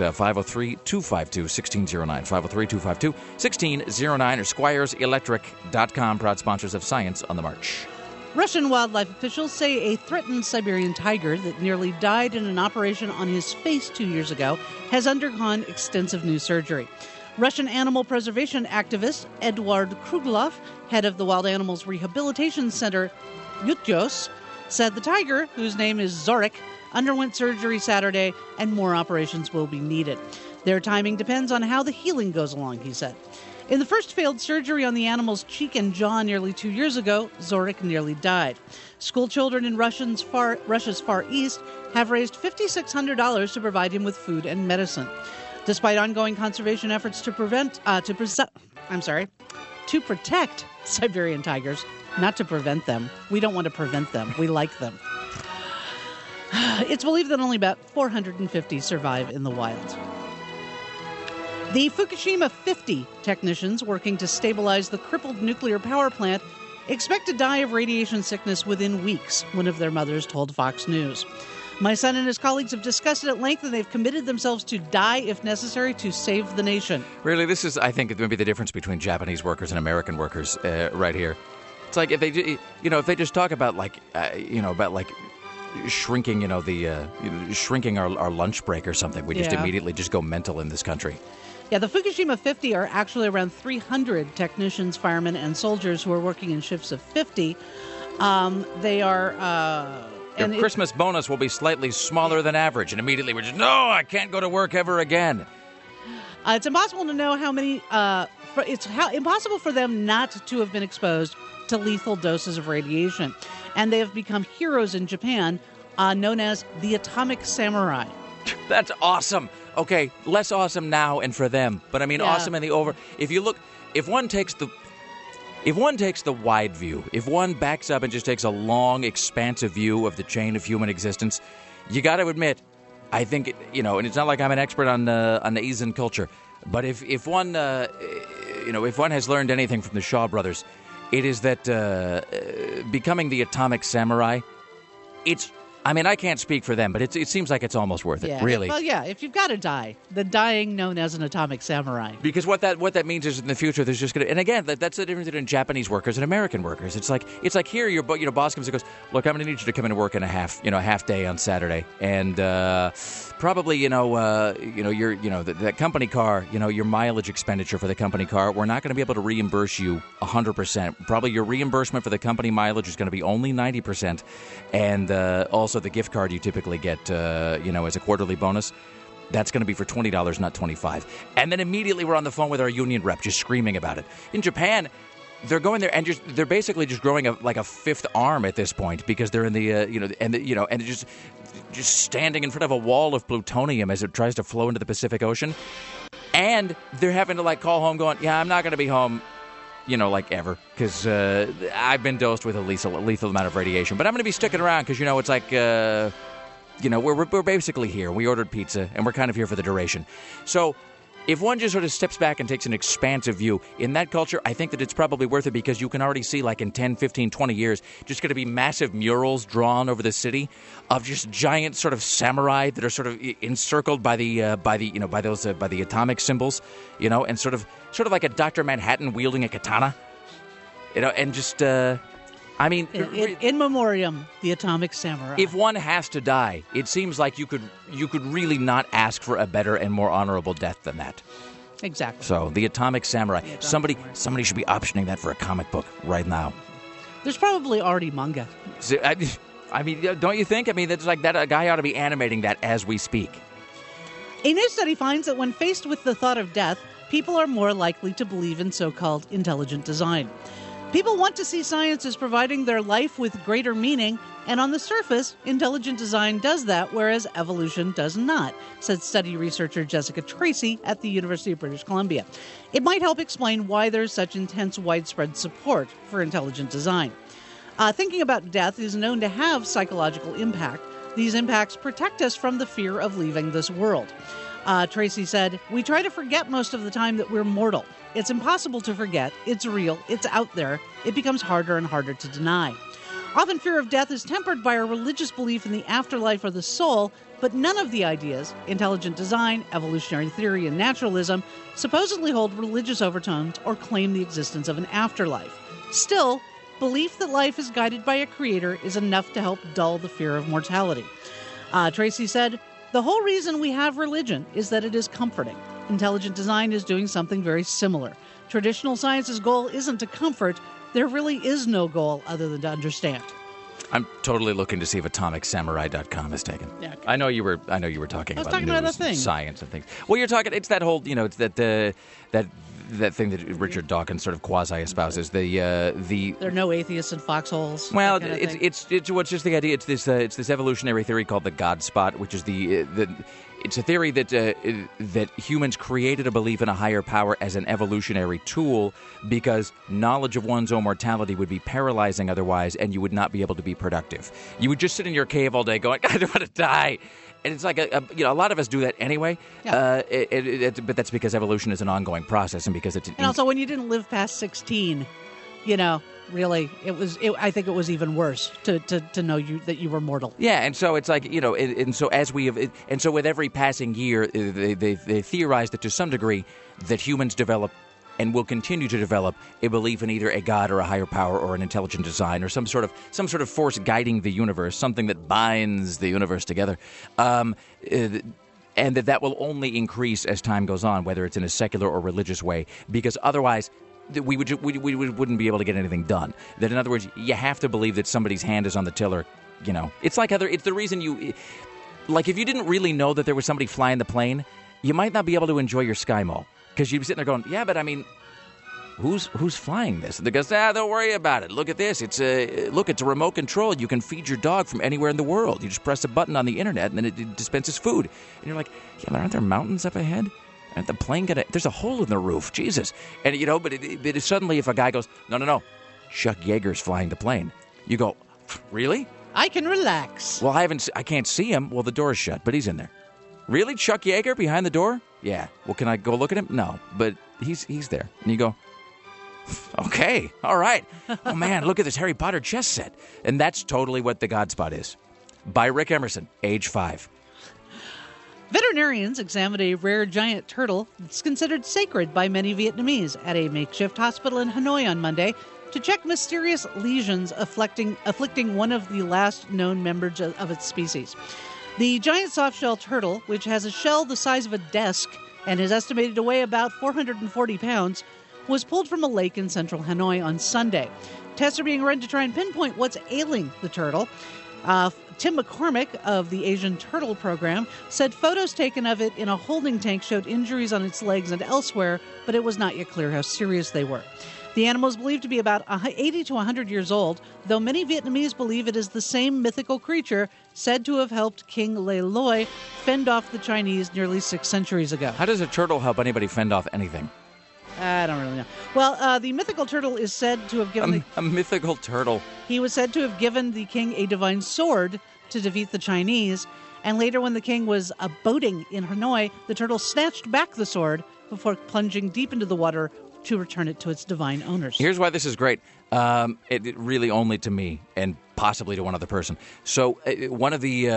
Speaker 1: 503-252-1609, 503-252-1609, or SquiresElectric.com, proud sponsors of Science on the March.
Speaker 3: Russian wildlife officials say a threatened Siberian tiger that nearly died in an operation on his face 2 years ago has undergone extensive new surgery. Russian animal preservation activist Eduard Kruglov, head of the Wild Animals Rehabilitation Center Yutyos, said the tiger, whose name is Zorik, underwent surgery Saturday and more operations will be needed. Their timing depends on how the healing goes along, he said. In the first failed surgery on the animal's cheek and jaw nearly 2 years ago, Zorik nearly died. School children in Russia's Far East have raised $5,600 to provide him with food and medicine. Despite ongoing conservation efforts to protect Siberian tigers, not to prevent them. We don't want to prevent them. We like them. It's believed that only about 450 survive in the wild. The Fukushima 50 technicians working to stabilize the crippled nuclear power plant expect to die of radiation sickness within weeks, one of their mothers told Fox News. My son and his colleagues have discussed it at length, and they've committed themselves to die if necessary to save the nation. Really, this is, I think, maybe the difference between Japanese workers and American workers right here. It's like if they just talk about shrinking, shrinking our lunch break or something, we just immediately just go mental in this country. Yeah, the Fukushima 50 are actually around 300 technicians, firemen, and soldiers who are working in shifts of 50. They are...
Speaker 1: Your Christmas bonus will be slightly smaller than average, and immediately we're just, no, I can't go to work ever again.
Speaker 3: It's impossible to know how many... impossible for them not to have been exposed to lethal doses of radiation. And they have become heroes in Japan, known as the Atomic Samurai.
Speaker 1: That's awesome. Okay, less awesome now and for them, but I mean awesome in the over. If one takes the wide view, if one backs up and just takes a long, expansive view of the chain of human existence, you got to admit, I think and it's not like I'm an expert on the Asian culture, but if one has learned anything from the Shaw brothers, it is that becoming the Atomic Samurai, I can't speak for them, but it seems like it's almost worth it, really.
Speaker 3: Well, yeah, if you've got to die, the dying known as an atomic samurai.
Speaker 1: Because what that means is in the future there's just going to, and again, that's the difference between Japanese workers and American workers. It's like here your boss comes and goes, look, I'm going to need you to come in and work in a half day on Saturday, and probably that company car, your mileage expenditure for the company car, we're not going to be able to reimburse you 100%. Probably your reimbursement for the company mileage is going to be only 90%, and also the gift card you typically get, as a quarterly bonus, that's going to be for $20, not $25. And then immediately we're on the phone with our union rep, just screaming about it. In Japan, they're going there and they're basically just growing a fifth arm at this point because they're in and just standing in front of a wall of plutonium as it tries to flow into the Pacific Ocean, and they're having to call home, going, yeah, I'm not going to be home. Ever, because I've been dosed with a lethal amount of radiation. But I'm going to be sticking around because, it's like, we're basically here. We ordered pizza, and we're kind of here for the duration. So if one just sort of steps back and takes an expansive view, in that culture, I think that it's probably worth it because you can already see, in 10, 15, 20 years, just going to be massive murals drawn over the city of just giant sort of samurai that are sort of encircled by the atomic symbols, and sort of like a Dr. Manhattan wielding a katana, and just,
Speaker 3: in memoriam, the Atomic Samurai.
Speaker 1: If one has to die, it seems like you could really not ask for a better and more honorable death than that.
Speaker 3: Exactly.
Speaker 1: So, the Atomic Samurai. Somebody should be optioning that for a comic book right now.
Speaker 3: There's probably already manga.
Speaker 1: Don't you think? It's like that. A guy ought to be animating that as we speak.
Speaker 3: A new study finds that when faced with the thought of death, people are more likely to believe in so-called intelligent design. People want to see science as providing their life with greater meaning, and on the surface, intelligent design does that, whereas evolution does not, said study researcher Jessica Tracy at the University of British Columbia. It might help explain why there's such intense widespread support for intelligent design. Thinking about death is known to have psychological impact. These impacts protect us from the fear of leaving this world. Tracy said, "We try to forget most of the time that we're mortal. It's impossible to forget. It's real. It's out there. It becomes harder and harder to deny. Often fear of death is tempered by a religious belief in the afterlife or the soul, but none of the ideas, intelligent design, evolutionary theory, and naturalism, supposedly hold religious overtones or claim the existence of an afterlife. Still, belief that life is guided by a creator is enough to help dull the fear of mortality." Tracy said, "The whole reason we have religion is that it is comforting. Intelligent design is doing something very similar. Traditional science's goal isn't to comfort. There really is no goal other than to understand."
Speaker 1: I'm totally looking to see if AtomicSamurai.com is taken.
Speaker 3: Yeah, okay.
Speaker 1: I know you were talking about
Speaker 3: talking
Speaker 1: news,
Speaker 3: about other things.
Speaker 1: Science and things. Well, you're talking. It's that whole. It's that thing that Richard Dawkins sort of quasi espouses. There
Speaker 3: are no atheists in foxholes.
Speaker 1: Well,
Speaker 3: that kind of thing.
Speaker 1: it's what's just the idea. It's this evolutionary theory called the God spot, which is it's a theory that humans created a belief in a higher power as an evolutionary tool because knowledge of one's own mortality would be paralyzing otherwise, and you would not be able to be productive. You would just sit in your cave all day going, "I don't want to die." And it's like a lot of us do that anyway. Yeah. But that's because evolution is an ongoing process, and because it's
Speaker 3: and also when you didn't live past 16, really, I think it was even worse to know that you were mortal.
Speaker 1: Yeah, and so it's like and so with every passing year, they theorize that to some degree that humans develop and will continue to develop a belief in either a god or a higher power or an intelligent design or some sort of force guiding the universe, something that binds the universe together. and that will only increase as time goes on, whether it's in a secular or religious way, because otherwise we wouldn't be able to get anything done. That, in other words, you have to believe that somebody's hand is on the tiller. You know, it's like it's the reason you, like, if you didn't really know that there was somebody flying the plane, you might not be able to enjoy your Sky Mall, because you'd be sitting there going, yeah, but I mean, who's flying this? And they go, don't worry about it. Look at this. It's a remote control. You can feed your dog from anywhere in the world. You just press a button on the internet, and then it dispenses food. And you're like, yeah, but aren't there mountains up ahead? Aren't the plane there's a hole in the roof, Jesus. And, you know, but it suddenly, if a guy goes, no, Chuck Yeager's flying the plane, you go, really?
Speaker 3: I can relax.
Speaker 1: Well, I can't see him. Well, the door's shut, but he's in there. Really? Chuck Yeager behind the door? Yeah. Well, can I go look at him? No, but he's there. And you go, okay, all right. Oh, man, look at this Harry Potter chess set. And that's totally what the God Spot is. By Rick Emerson, age 5.
Speaker 3: Veterinarians examined a rare giant turtle that's considered sacred by many Vietnamese at a makeshift hospital in Hanoi on Monday to check mysterious lesions afflicting one of the last known members of its species. The giant soft-shell turtle, which has a shell the size of a desk and is estimated to weigh about 440 pounds, was pulled from a lake in central Hanoi on Sunday. Tests are being run to try and pinpoint what's ailing the turtle. Tim McCormick of the Asian Turtle Program said photos taken of it in a holding tank showed injuries on its legs and elsewhere, but it was not yet clear how serious they were. The animal is believed to be about 80 to 100 years old, though many Vietnamese believe it is the same mythical creature said to have helped King Le Loi fend off the Chinese nearly 6 centuries ago.
Speaker 1: How does a turtle help anybody fend off anything?
Speaker 3: I don't really know. Well, the mythical turtle is said to have given
Speaker 1: a mythical turtle.
Speaker 3: He was said to have given the king a divine sword to defeat the Chinese, and later when the king was boating in Hanoi, the turtle snatched back the sword before plunging deep into the water to return it to its divine owners.
Speaker 1: Here's why this is great. It really only to me and possibly to one other person. So one of the,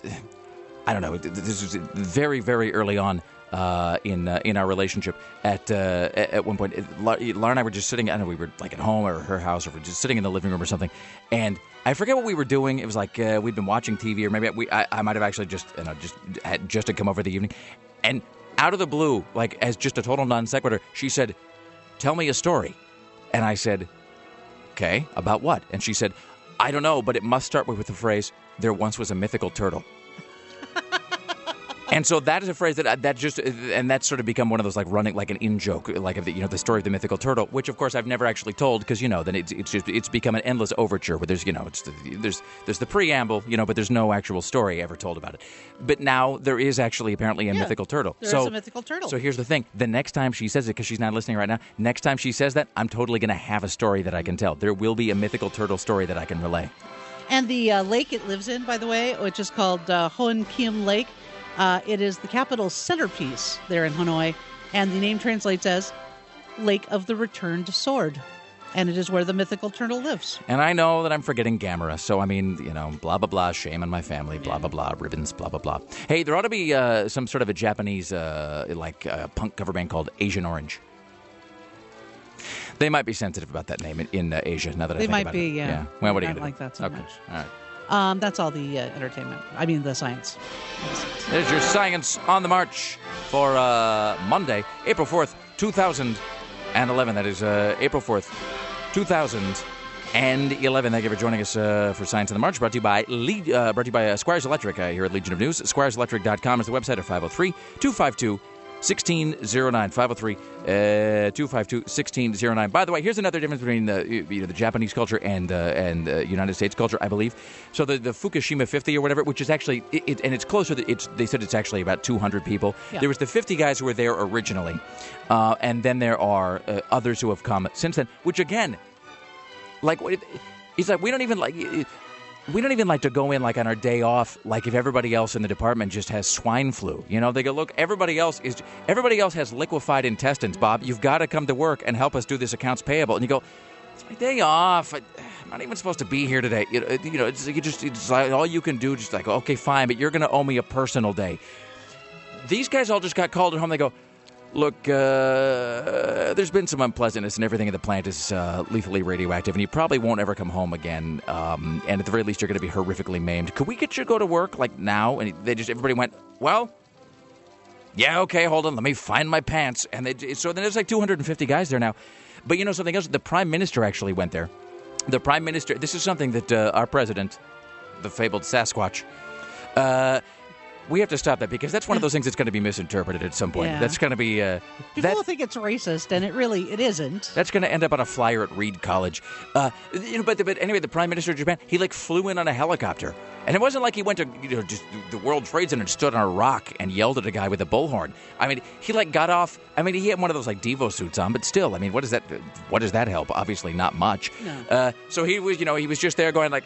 Speaker 1: I don't know, this is very, very early on. In our relationship, at one point, Laura and I were just sitting. I don't know, we were like at home or her house, or we're just sitting in the living room or something. And I forget what we were doing. It was like we'd been watching TV, or maybe I might have actually just had come over the evening. And out of the blue, like as just a total non sequitur, she said, "Tell me a story." And I said, "Okay, about what?" And she said, "I don't know, but it must start with the phrase, 'There once was a mythical turtle.'" And so that is a phrase that's sort of become one of those like running like an in joke, like the story of the mythical turtle, which of course I've never actually told because then it's become an endless overture where there's there's the preamble, but there's no actual story ever told about it. But now there is actually apparently a mythical turtle.
Speaker 3: There is a mythical turtle.
Speaker 1: So here's the thing: the next time she says it, because she's not listening right now, next time she says that, I'm totally going to have a story that I can tell. There will be a mythical turtle story that I can relay.
Speaker 3: And the lake it lives in, by the way, which is called Hoan Kiem Lake. It is the capital's centerpiece there in Hanoi, and the name translates as Lake of the Returned Sword. And it is where the mythical turtle lives.
Speaker 1: And I know that I'm forgetting Gamera, so I mean, blah, blah, blah, shame on my family, blah, blah, blah, ribbons, blah, blah, blah. Hey, there ought to be some sort of a Japanese, punk cover band called Asian Orange. They might be sensitive about that name in Asia, now that I think about it.
Speaker 3: They might be, yeah.
Speaker 1: Well, what are you
Speaker 3: going to do? I don't like that so much.
Speaker 1: All right.
Speaker 3: That's all the entertainment. I mean, the science.
Speaker 1: There's your Science on the March for Monday, April 4th, 2011. That is April 4th, 2011. Thank you for joining us for Science on the March, brought to you by Squires Electric here at Legion of News. SquiresElectric.com is the website, or 503-252-1609. 503-252-1609. By the way, here's another difference between the Japanese culture and United States culture, I believe. So the Fukushima 50 or whatever, which is actually and it's closer. They said it's actually about 200 people. Yeah. There was the 50 guys who were there originally, and then there are others who have come since then. Which again, like it's like we don't even like to go in like on our day off, like if everybody else in the department just has swine flu. They go, look, everybody else has liquefied intestines, Bob. You've got to come to work and help us do this accounts payable. And you go, it's my day off. I'm not even supposed to be here today. It's like all you can do, just like, okay, fine, but you're going to owe me a personal day. These guys all just got called at home. They go, look, there's been some unpleasantness and everything in the plant is lethally radioactive, and you probably won't ever come home again. And at the very least, you're going to be horrifically maimed. Could we get you to go to work, like, now? And everybody went, well, Yeah, okay, hold on. Let me find my pants. And so then there's like 250 guys there now. But you know something else? The prime minister actually went there. The prime minister, this is something that our president, the fabled Sasquatch, we have to stop that because that's one of those things that's going to be misinterpreted at some point.
Speaker 3: Yeah.
Speaker 1: That's going to be...
Speaker 3: People will think it's racist, and it isn't.
Speaker 1: That's going to end up on a flyer at Reed College. But anyway, the Prime Minister of Japan, he flew in on a helicopter. And it wasn't like he went to just the World Trade Center and stood on a rock and yelled at a guy with a bullhorn. I mean, he got off. I mean, he had one of those Devo suits on, but still, I mean, what does that help? Obviously, not much.
Speaker 3: No.
Speaker 1: So he was just there going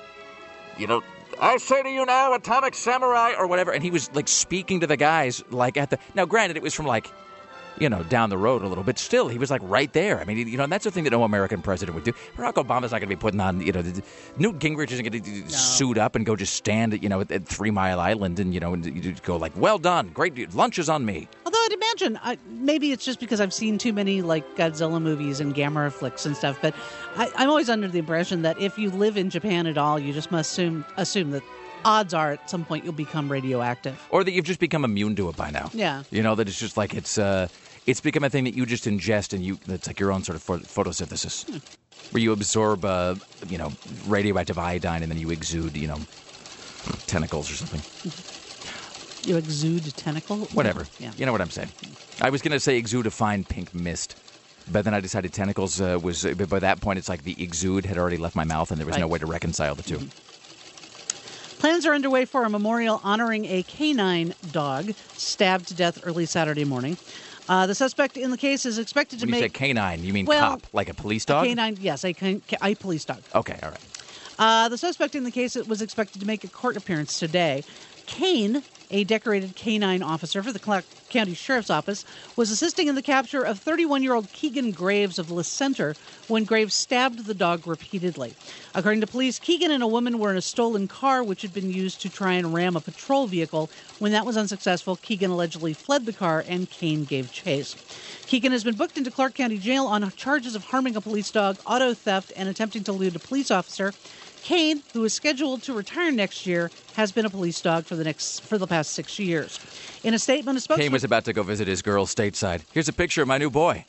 Speaker 1: I say to you now, Atomic Samurai, or whatever. And he was, speaking to the guys, at the... Now, granted, it was from, down the road a little bit. Still, he was, right there. I mean, and that's the thing that no American president would do. Barack Obama's not going to be putting on, Newt Gingrich isn't going to suit up and go just stand at 3 Mile Island and, and you go well done, great, lunch is on me.
Speaker 3: Although I'd imagine, maybe it's just because I've seen too many, Godzilla movies and Gamera flicks and stuff, but I'm always under the impression that if you live in Japan at all, you just must assume that odds are at some point you'll become radioactive.
Speaker 1: Or that you've just become immune to it by now.
Speaker 3: Yeah.
Speaker 1: That it's just it's become a thing that you just ingest and it's like your own sort of photosynthesis. Where you absorb, radioactive iodine and then you exude, tentacles or something.
Speaker 3: You exude a tentacle?
Speaker 1: Whatever.
Speaker 3: Yeah.
Speaker 1: You know what I'm saying. I was going to say exude a fine pink mist. But then I decided tentacles was... by that point, it's like the exude had already left my mouth and there was no way to reconcile the two.
Speaker 3: Mm-hmm. Plans are underway for a memorial honoring a canine dog stabbed to death early Saturday morning. The suspect in the case is expected to
Speaker 1: When you say canine, you mean cop, like a police dog?
Speaker 3: A canine, yes, a police dog.
Speaker 1: Okay, all right.
Speaker 3: The suspect in the case was expected to make a court appearance today. Kane, a decorated canine officer for the Clark County Sheriff's Office, was assisting in the capture of 31-year-old Keegan Graves of Le Center when Graves stabbed the dog repeatedly. According to police, Keegan and a woman were in a stolen car which had been used to try and ram a patrol vehicle. When that was unsuccessful, Keegan allegedly fled the car and Kane gave chase. Keegan has been booked into Clark County Jail on charges of harming a police dog, auto theft, and attempting to elude a police officer. Kane, who is scheduled to retire next year, has been a police dog for the past 6 years. In a statement, a spokesman...
Speaker 1: Kane was about to go visit his girl stateside. Here's a picture of my new boy.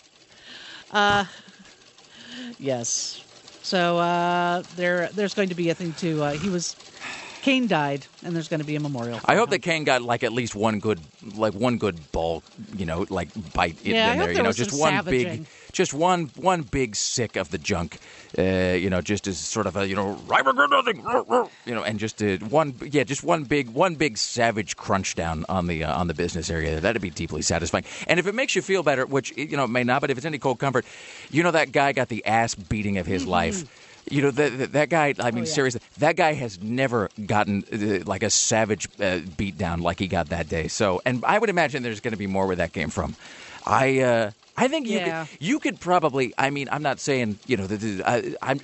Speaker 3: Yes. So there's going to be a thing too. Kane died, and there's going to be a memorial.
Speaker 1: I hope that Kane got at least one good ball, bite in there. Just one big sick of the junk, just as sort of a I regret nothing, and just one big savage crunch down on the business area. That'd be deeply satisfying. And if it makes you feel better, which it may not, but if it's any cold comfort, that guy got the ass beating of his life. That guy, seriously, that guy has never gotten a savage beat down like he got that day. So, and I would imagine there's going to be more where that came from. I think you could probably, I'm not saying, I'm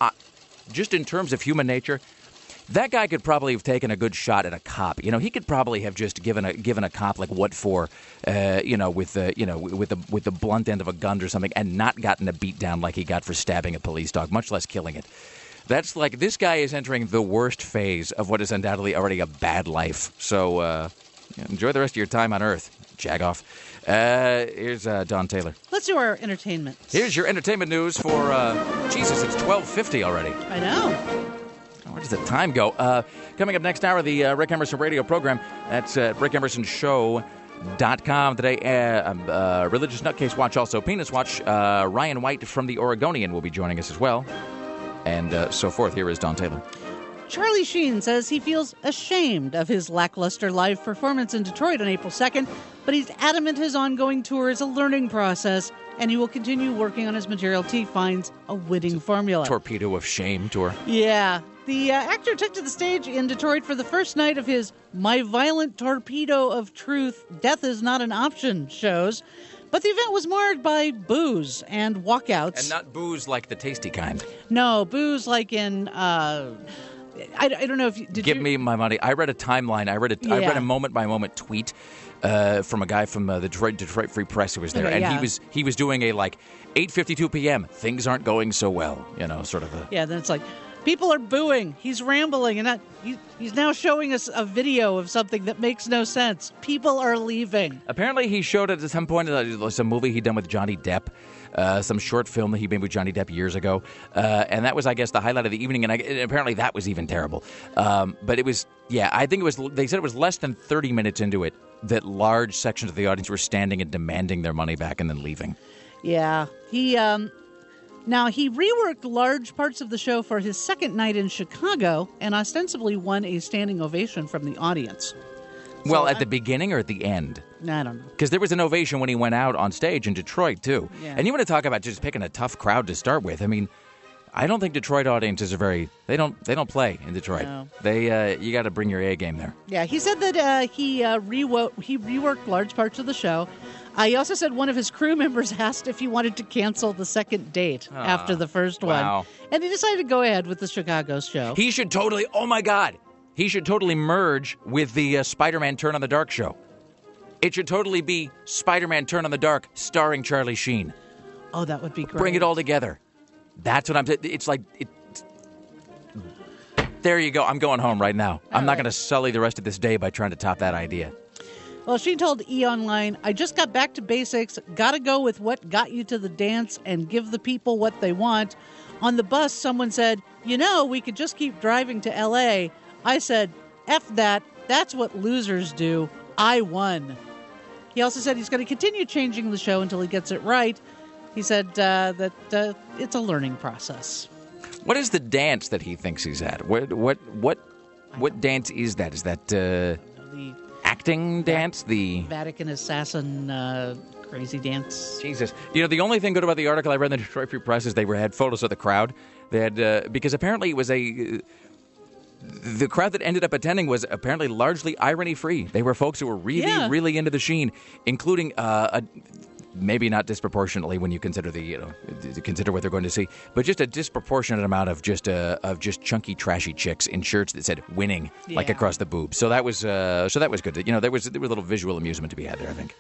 Speaker 1: just in terms of human nature, that guy could probably have taken a good shot at a cop. He could probably have just given a cop what for, with the blunt end of a gun or something, and not gotten a beat down like he got for stabbing a police dog, much less killing it. That's this guy is entering the worst phase of what is undoubtedly already a bad life. So enjoy the rest of your time on Earth, jagoff. Here's Don Taylor.
Speaker 3: Let's do our entertainment.
Speaker 1: Here's your entertainment news for Jesus. It's 12:50 already.
Speaker 3: I know.
Speaker 1: Where does the time go? Coming up next hour, the Rick Emerson radio program. That's rickemersonshow.com. Today, Religious Nutcase Watch, also Penis Watch. Ryan White from the Oregonian will be joining us as well. And so forth. Here is Don Taylor.
Speaker 3: Charlie Sheen says he feels ashamed of his lackluster live performance in Detroit on April 2nd, but he's adamant his ongoing tour is a learning process, and he will continue working on his material till he finds a winning formula.
Speaker 1: Torpedo of Shame tour.
Speaker 3: Yeah. The actor took to the stage in Detroit for the first night of his My Violent Torpedo of Truth, Death is Not an Option shows. But the event was marred by boos and walkouts.
Speaker 1: And not boos like the tasty kind.
Speaker 3: No, boos like in... I don't know if you...
Speaker 1: Give me my money. I read a timeline. I read a moment-by-moment tweet from a guy from the Detroit Free Press who was there.
Speaker 3: Okay,
Speaker 1: and he was doing a 8:52 p.m. Things aren't going so well. Sort of a...
Speaker 3: Yeah, then it's like... People are booing. He's rambling, and he's now showing us a video of something that makes no sense. People are leaving.
Speaker 1: Apparently, he showed it at some point some movie he'd done with Johnny Depp, some short film that he made with Johnny Depp years ago, and that was, I guess, the highlight of the evening. And apparently, that was even terrible. But it was, I think it was. They said it was less than 30 minutes into it that large sections of the audience were standing and demanding their money back and then leaving.
Speaker 3: Yeah, Now, he reworked large parts of the show for his second night in Chicago and ostensibly won a standing ovation from the audience.
Speaker 1: Well, at the beginning or at the end?
Speaker 3: I don't know.
Speaker 1: Because there was an ovation when he went out on stage in Detroit, too.
Speaker 3: Yeah.
Speaker 1: And you want to talk about just picking a tough crowd to start with. I mean, I don't think Detroit audiences are they don't play in Detroit.
Speaker 3: No.
Speaker 1: You got to bring your A game there.
Speaker 3: Yeah, he said that he reworked large parts of the show. He also said one of his crew members asked if he wanted to cancel the second date after the first one. And he decided to go ahead with the Chicago show.
Speaker 1: He should totally, oh my God, he should totally merge with the Spider-Man Turn on the Dark show. It should totally be Spider-Man Turn on the Dark starring Charlie Sheen.
Speaker 3: Oh, that would be great.
Speaker 1: Bring it all together. That's what I'm saying. It's like, there you go. I'm going home right now. I'm not going to sully the rest of this day by trying to top that idea.
Speaker 3: Well, she told E! Online, I just got back to basics, gotta go with what got you to the dance and give the people what they want. On the bus, someone said, we could just keep driving to L.A. I said, F that, that's what losers do. I won. He also said he's going to continue changing the show until he gets it right. He said that it's a learning process.
Speaker 1: What is the dance that he thinks he's at? What dance is that? Is that
Speaker 3: The
Speaker 1: acting dance? The
Speaker 3: Vatican assassin crazy dance.
Speaker 1: Jesus. The only thing good about the article I read in the Detroit Free Press is they had photos of the crowd. They had because apparently it was the crowd that ended up attending was apparently largely irony-free. They were folks who were really, really into the Sheen, including maybe not disproportionately when you consider consider what they're going to see, but just a disproportionate amount of just chunky, trashy chicks in shirts that said "winning" like across the boobs. So that was good. There was a little visual amusement to be had there, I think.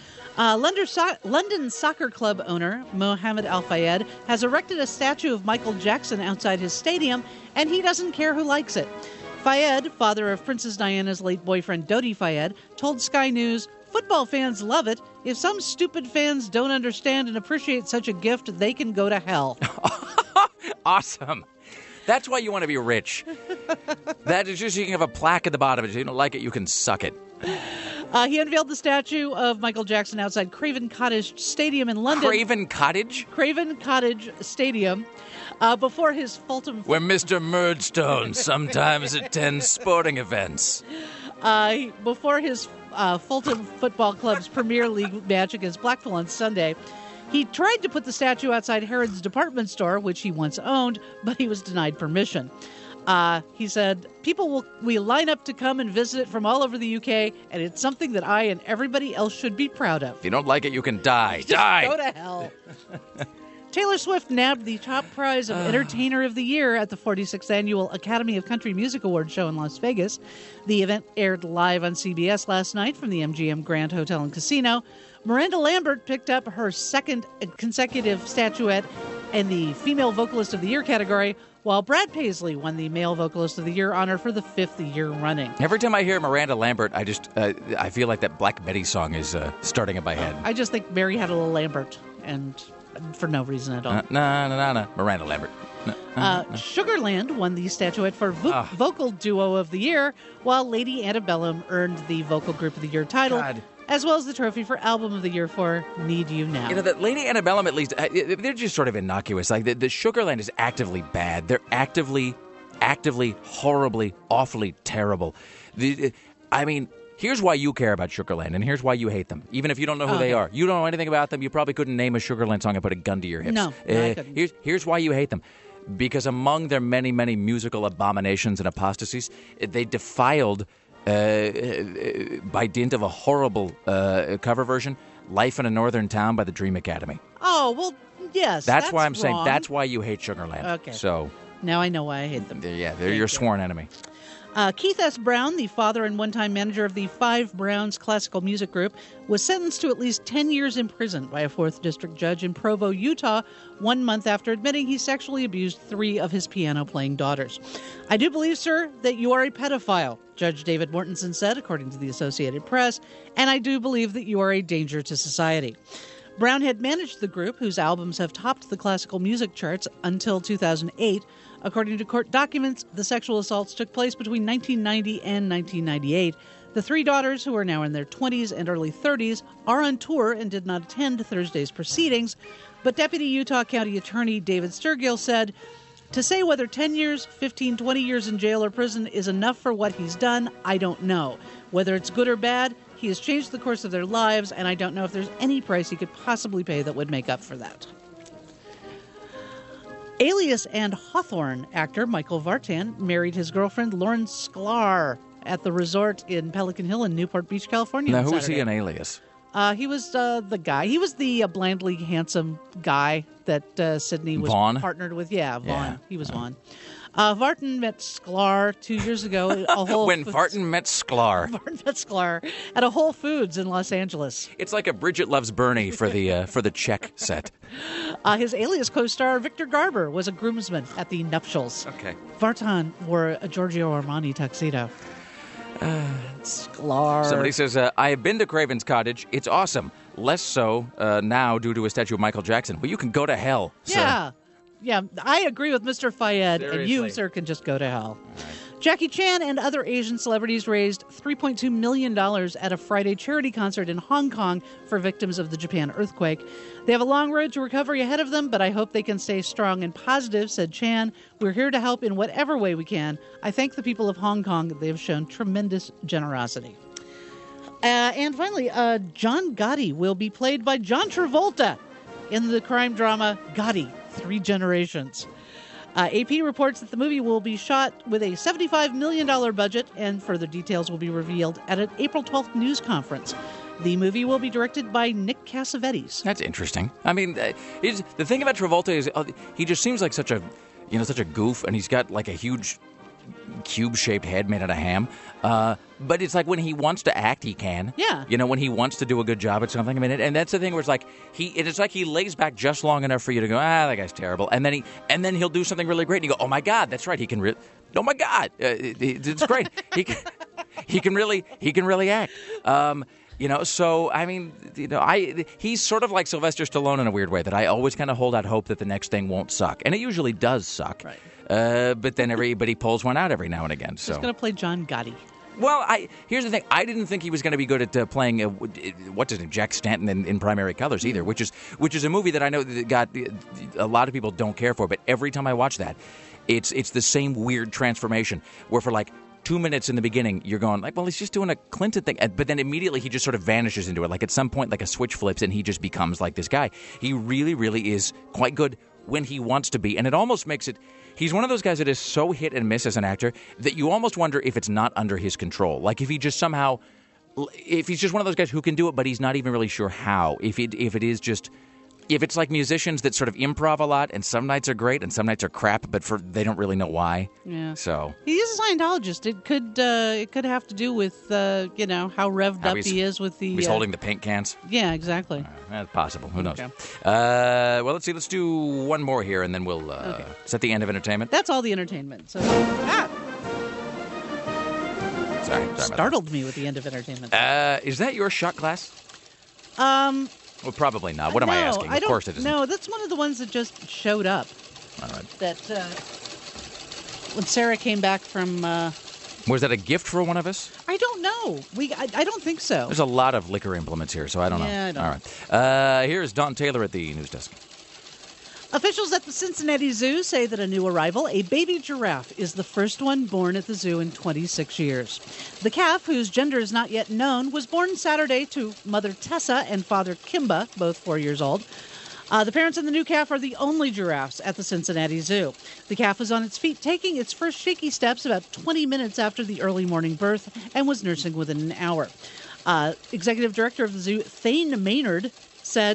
Speaker 3: London soccer club owner Mohammed Al Fayed has erected a statue of Michael Jackson outside his stadium, and he doesn't care who likes it. Fayed, father of Princess Diana's late boyfriend Dodi Fayed, told Sky News, football fans love it. If some stupid fans don't understand and appreciate such a gift, they can go to hell.
Speaker 1: Awesome. That's why you want to be rich. That is just, you can have a plaque at the bottom. If you don't like it, you can suck it.
Speaker 3: He unveiled the statue of Michael Jackson outside Craven Cottage Stadium in London.
Speaker 1: Craven Cottage?
Speaker 3: Craven Cottage Stadium. Before his Fulham...
Speaker 1: Where Mr. Murdstone sometimes attends sporting events.
Speaker 3: Before his Fulham Football Club's Premier League match against Blackpool on Sunday, he tried to put the statue outside Harrods department store, which he once owned, but he was denied permission. He said, people will line up to come and visit it from all over the UK, and it's something that I and everybody else should be proud of.
Speaker 1: If you don't like it, you can die.
Speaker 3: Just
Speaker 1: Die!
Speaker 3: Go to hell. Taylor Swift nabbed the top prize of Entertainer of the Year at the 46th Annual Academy of Country Music Awards show in Las Vegas. The event aired live on CBS last night from the MGM Grand Hotel and Casino. Miranda Lambert picked up her second consecutive statuette in the Female Vocalist of the Year category, while Brad Paisley won the Male Vocalist of the Year honor for the 5th year running.
Speaker 1: Every time I hear Miranda Lambert, I feel like that Black Betty song is starting in my head.
Speaker 3: I just think Mary had a little Lambert, and for no reason at all.
Speaker 1: Miranda Lambert.
Speaker 3: Sugarland won the statuette for Vocal Duo of the Year, while Lady Antebellum earned the Vocal Group of the Year title, as well as the trophy for Album of the Year for Need You Now.
Speaker 1: That Lady Antebellum, at least, they're just sort of innocuous. Like, the Sugarland is actively bad. They're actively, horribly, awfully terrible. Here's why you care about Sugarland, and here's why you hate them, even if you don't know who they are. You don't know anything about them. You probably couldn't name a Sugarland song and put a gun to your hips.
Speaker 3: No, I couldn't.
Speaker 1: Here's why you hate them. Because among their many, many musical abominations and apostasies, they defiled, by dint of a horrible cover version, Life in a Northern Town by the Dream Academy.
Speaker 3: Oh, well, yes.
Speaker 1: That's why I'm
Speaker 3: wrong.
Speaker 1: saying that's why you hate Sugarland.
Speaker 3: Okay.
Speaker 1: So
Speaker 3: now I know why I hate them.
Speaker 1: Yeah, they're your sworn enemy.
Speaker 3: Keith S. Brown, the father and one-time manager of the Five Browns classical music group, was sentenced to at least 10 years in prison by a 4th District judge in Provo, Utah, 1 month after admitting he sexually abused 3 of his piano-playing daughters. "I do believe, sir, that you are a pedophile," Judge David Mortensen said, according to the Associated Press, "and I do believe that you are a danger to society." Brown had managed the group, whose albums have topped the classical music charts, until 2008. According to court documents, the sexual assaults took place between 1990 and 1998. The 3 daughters, who are now in their 20s and early 30s, are on tour and did not attend Thursday's proceedings. But Deputy Utah County Attorney David Sturgill said, "To say whether 10 years, 15, 20 years in jail or prison is enough for what he's done, I don't know. Whether it's good or bad, he has changed the course of their lives, and I don't know if there's any price he could possibly pay that would make up for that." Alias and Hawthorne actor Michael Vartan married his girlfriend Lauren Sklar at the resort in Pelican Hill in Newport Beach, California.
Speaker 1: Now,
Speaker 3: on
Speaker 1: who is he
Speaker 3: Saturday.
Speaker 1: an alias?
Speaker 3: He was the guy. He was the blandly handsome guy that Sydney was
Speaker 1: Vaughn?
Speaker 3: partnered with. Yeah, Vaughn.
Speaker 1: Yeah.
Speaker 3: He was Vaughn. Vartan met Sklar 2 years ago.
Speaker 1: When Vartan met Sklar.
Speaker 3: Vartan met Sklar at a Whole Foods in Los Angeles.
Speaker 1: It's like a Bridget Loves Bernie for the Czech set.
Speaker 3: His Alias co-star Victor Garber was a groomsman at the nuptials.
Speaker 1: Okay.
Speaker 3: Vartan wore a Giorgio Armani tuxedo. Sklar.
Speaker 1: Somebody says, I have been to Craven's Cottage. It's awesome. Less so now due to a statue of Michael Jackson. Well, you can go to hell, sir.
Speaker 3: Yeah. Yeah, I agree with Mr. Fayed, and you,
Speaker 1: Seriously.
Speaker 3: sir, can just go to hell. Jackie Chan and other Asian celebrities raised $3.2 million at a Friday charity concert in Hong Kong for victims of the Japan earthquake. They have a long road to recovery ahead of them, but I hope they can stay strong and positive, said Chan. We're here to help in whatever way we can. I thank the people of Hong Kong. They have shown tremendous generosity. And finally, John Gotti will be played by John Travolta in the crime drama Gotti, 3 Generations. AP reports that the movie will be shot with a $75 million budget, and further details will be revealed at an April 12th news conference. The movie will be directed by Nick Cassavetes.
Speaker 1: That's interesting. I mean, the thing about Travolta is he just seems like such a goof, and he's got like a huge cube-shaped head made out of ham. But it's like when he wants to act, he can.
Speaker 3: Yeah.
Speaker 1: You know, when he wants to do a good job at something. I mean, and that's the thing where it's like it's like he lays back just long enough for you to go, that guy's terrible, and then he'll do something really great, and you go, oh my God, that's right, he can. Oh my God, it's great. he can really act. So I mean, he's sort of like Sylvester Stallone in a weird way that I always kind of hold out hope that the next thing won't suck, and it usually does suck.
Speaker 3: Right.
Speaker 1: But then everybody pulls one out every now and again. So
Speaker 3: He's going to play John Gotti.
Speaker 1: Well, here's the thing. I didn't think he was going to be good at playing what's his name, Jack Stanton in Primary Colors either, which is a movie that I know that got a lot of people don't care for. But every time I watch that, it's the same weird transformation where for like 2 minutes in the beginning you're going like, well, he's just doing a Clinton thing, but then immediately he just sort of vanishes into it. Like at some point, like a switch flips and he just becomes like this guy. He really, really is quite good when he wants to be, and it almost makes it. He's one of those guys that is so hit and miss as an actor that you almost wonder if it's not under his control. Like if he just somehow, if he's just one of those guys who can do it, but he's not even really sure how. If it's like musicians that sort of improv a lot, and some nights are great and some nights are crap, but they don't really know why.
Speaker 3: Yeah.
Speaker 1: So
Speaker 3: he is a Scientologist. It could have to do with how revved up he is with the.
Speaker 1: He's holding the paint cans.
Speaker 3: Yeah, exactly.
Speaker 1: That's possible. Who knows?
Speaker 3: Okay.
Speaker 1: Well, let's see. Let's do one more here, and then we'll. Is that the end of entertainment?
Speaker 3: That's all the entertainment. So
Speaker 1: Sorry about
Speaker 3: startled me with the end of entertainment.
Speaker 1: that. Is that your shot glass? Well, probably not. What am I asking? Of course it isn't.
Speaker 3: No, that's one of the ones that just showed up.
Speaker 1: All right.
Speaker 3: That when Sarah came back from.
Speaker 1: Was that a gift for one of us?
Speaker 3: I don't know. I don't think so.
Speaker 1: There's a lot of liquor implements here, so I don't know.
Speaker 3: Yeah, I don't
Speaker 1: All right. Here's Don Taylor at the news desk.
Speaker 3: Officials at the Cincinnati Zoo say that a new arrival, a baby giraffe, is the first one born at the zoo in 26 years. The calf, whose gender is not yet known, was born Saturday to mother Tessa and father Kimba, both 4 years old. The parents and the new calf are the only giraffes at the Cincinnati Zoo. The calf was on its feet, taking its first shaky steps about 20 minutes after the early morning birth and was nursing within an hour. Executive director of the zoo, Thane Maynard, said,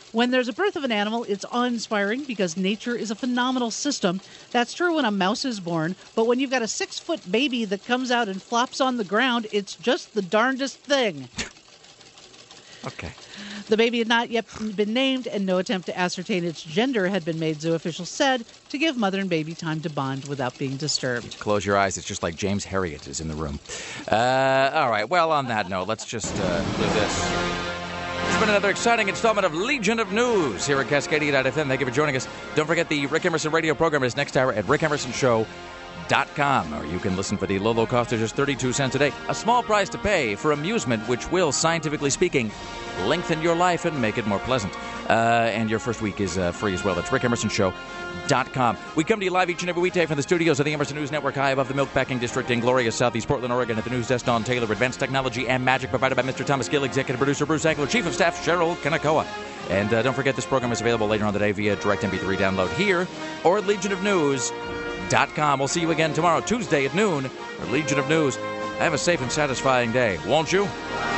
Speaker 3: When there's a birth of an animal, it's awe-inspiring because nature is a phenomenal system. That's true when a mouse is born, but when you've got a 6-foot baby that comes out and flops on the ground, it's just the darndest thing.
Speaker 1: Okay.
Speaker 3: The baby had not yet been named, and no attempt to ascertain its gender had been made, zoo officials said, to give mother and baby time to bond without being disturbed.
Speaker 1: Close your eyes. It's just like James Herriot is in the room. All right. Well, on that note, let's just do this. It's been another exciting installment of Legion of News here at Cascadia.fm. Thank you for joining us. Don't forget the Rick Emerson radio program is next hour at rickemersonshow.com, or you can listen for the low cost of just 32 cents a day. A small price to pay for amusement, which will, scientifically speaking, lengthen your life and make it more pleasant. And your first week is free as well. That's rickemersonshow.com. We come to you live each and every weekday from the studios of the Emerson News Network, high above the Milkpacking District in glorious southeast Portland, Oregon. At the news desk, Don Taylor. Advanced technology and magic provided by Mr. Thomas Gill, executive producer Bruce Angler, chief of staff Cheryl Kanakoa. And don't forget, this program is available later on the day via direct MP3 download here or at legionofnews.com. We'll see you again tomorrow, Tuesday at noon, for Legion of News. Have a safe and satisfying day, won't you?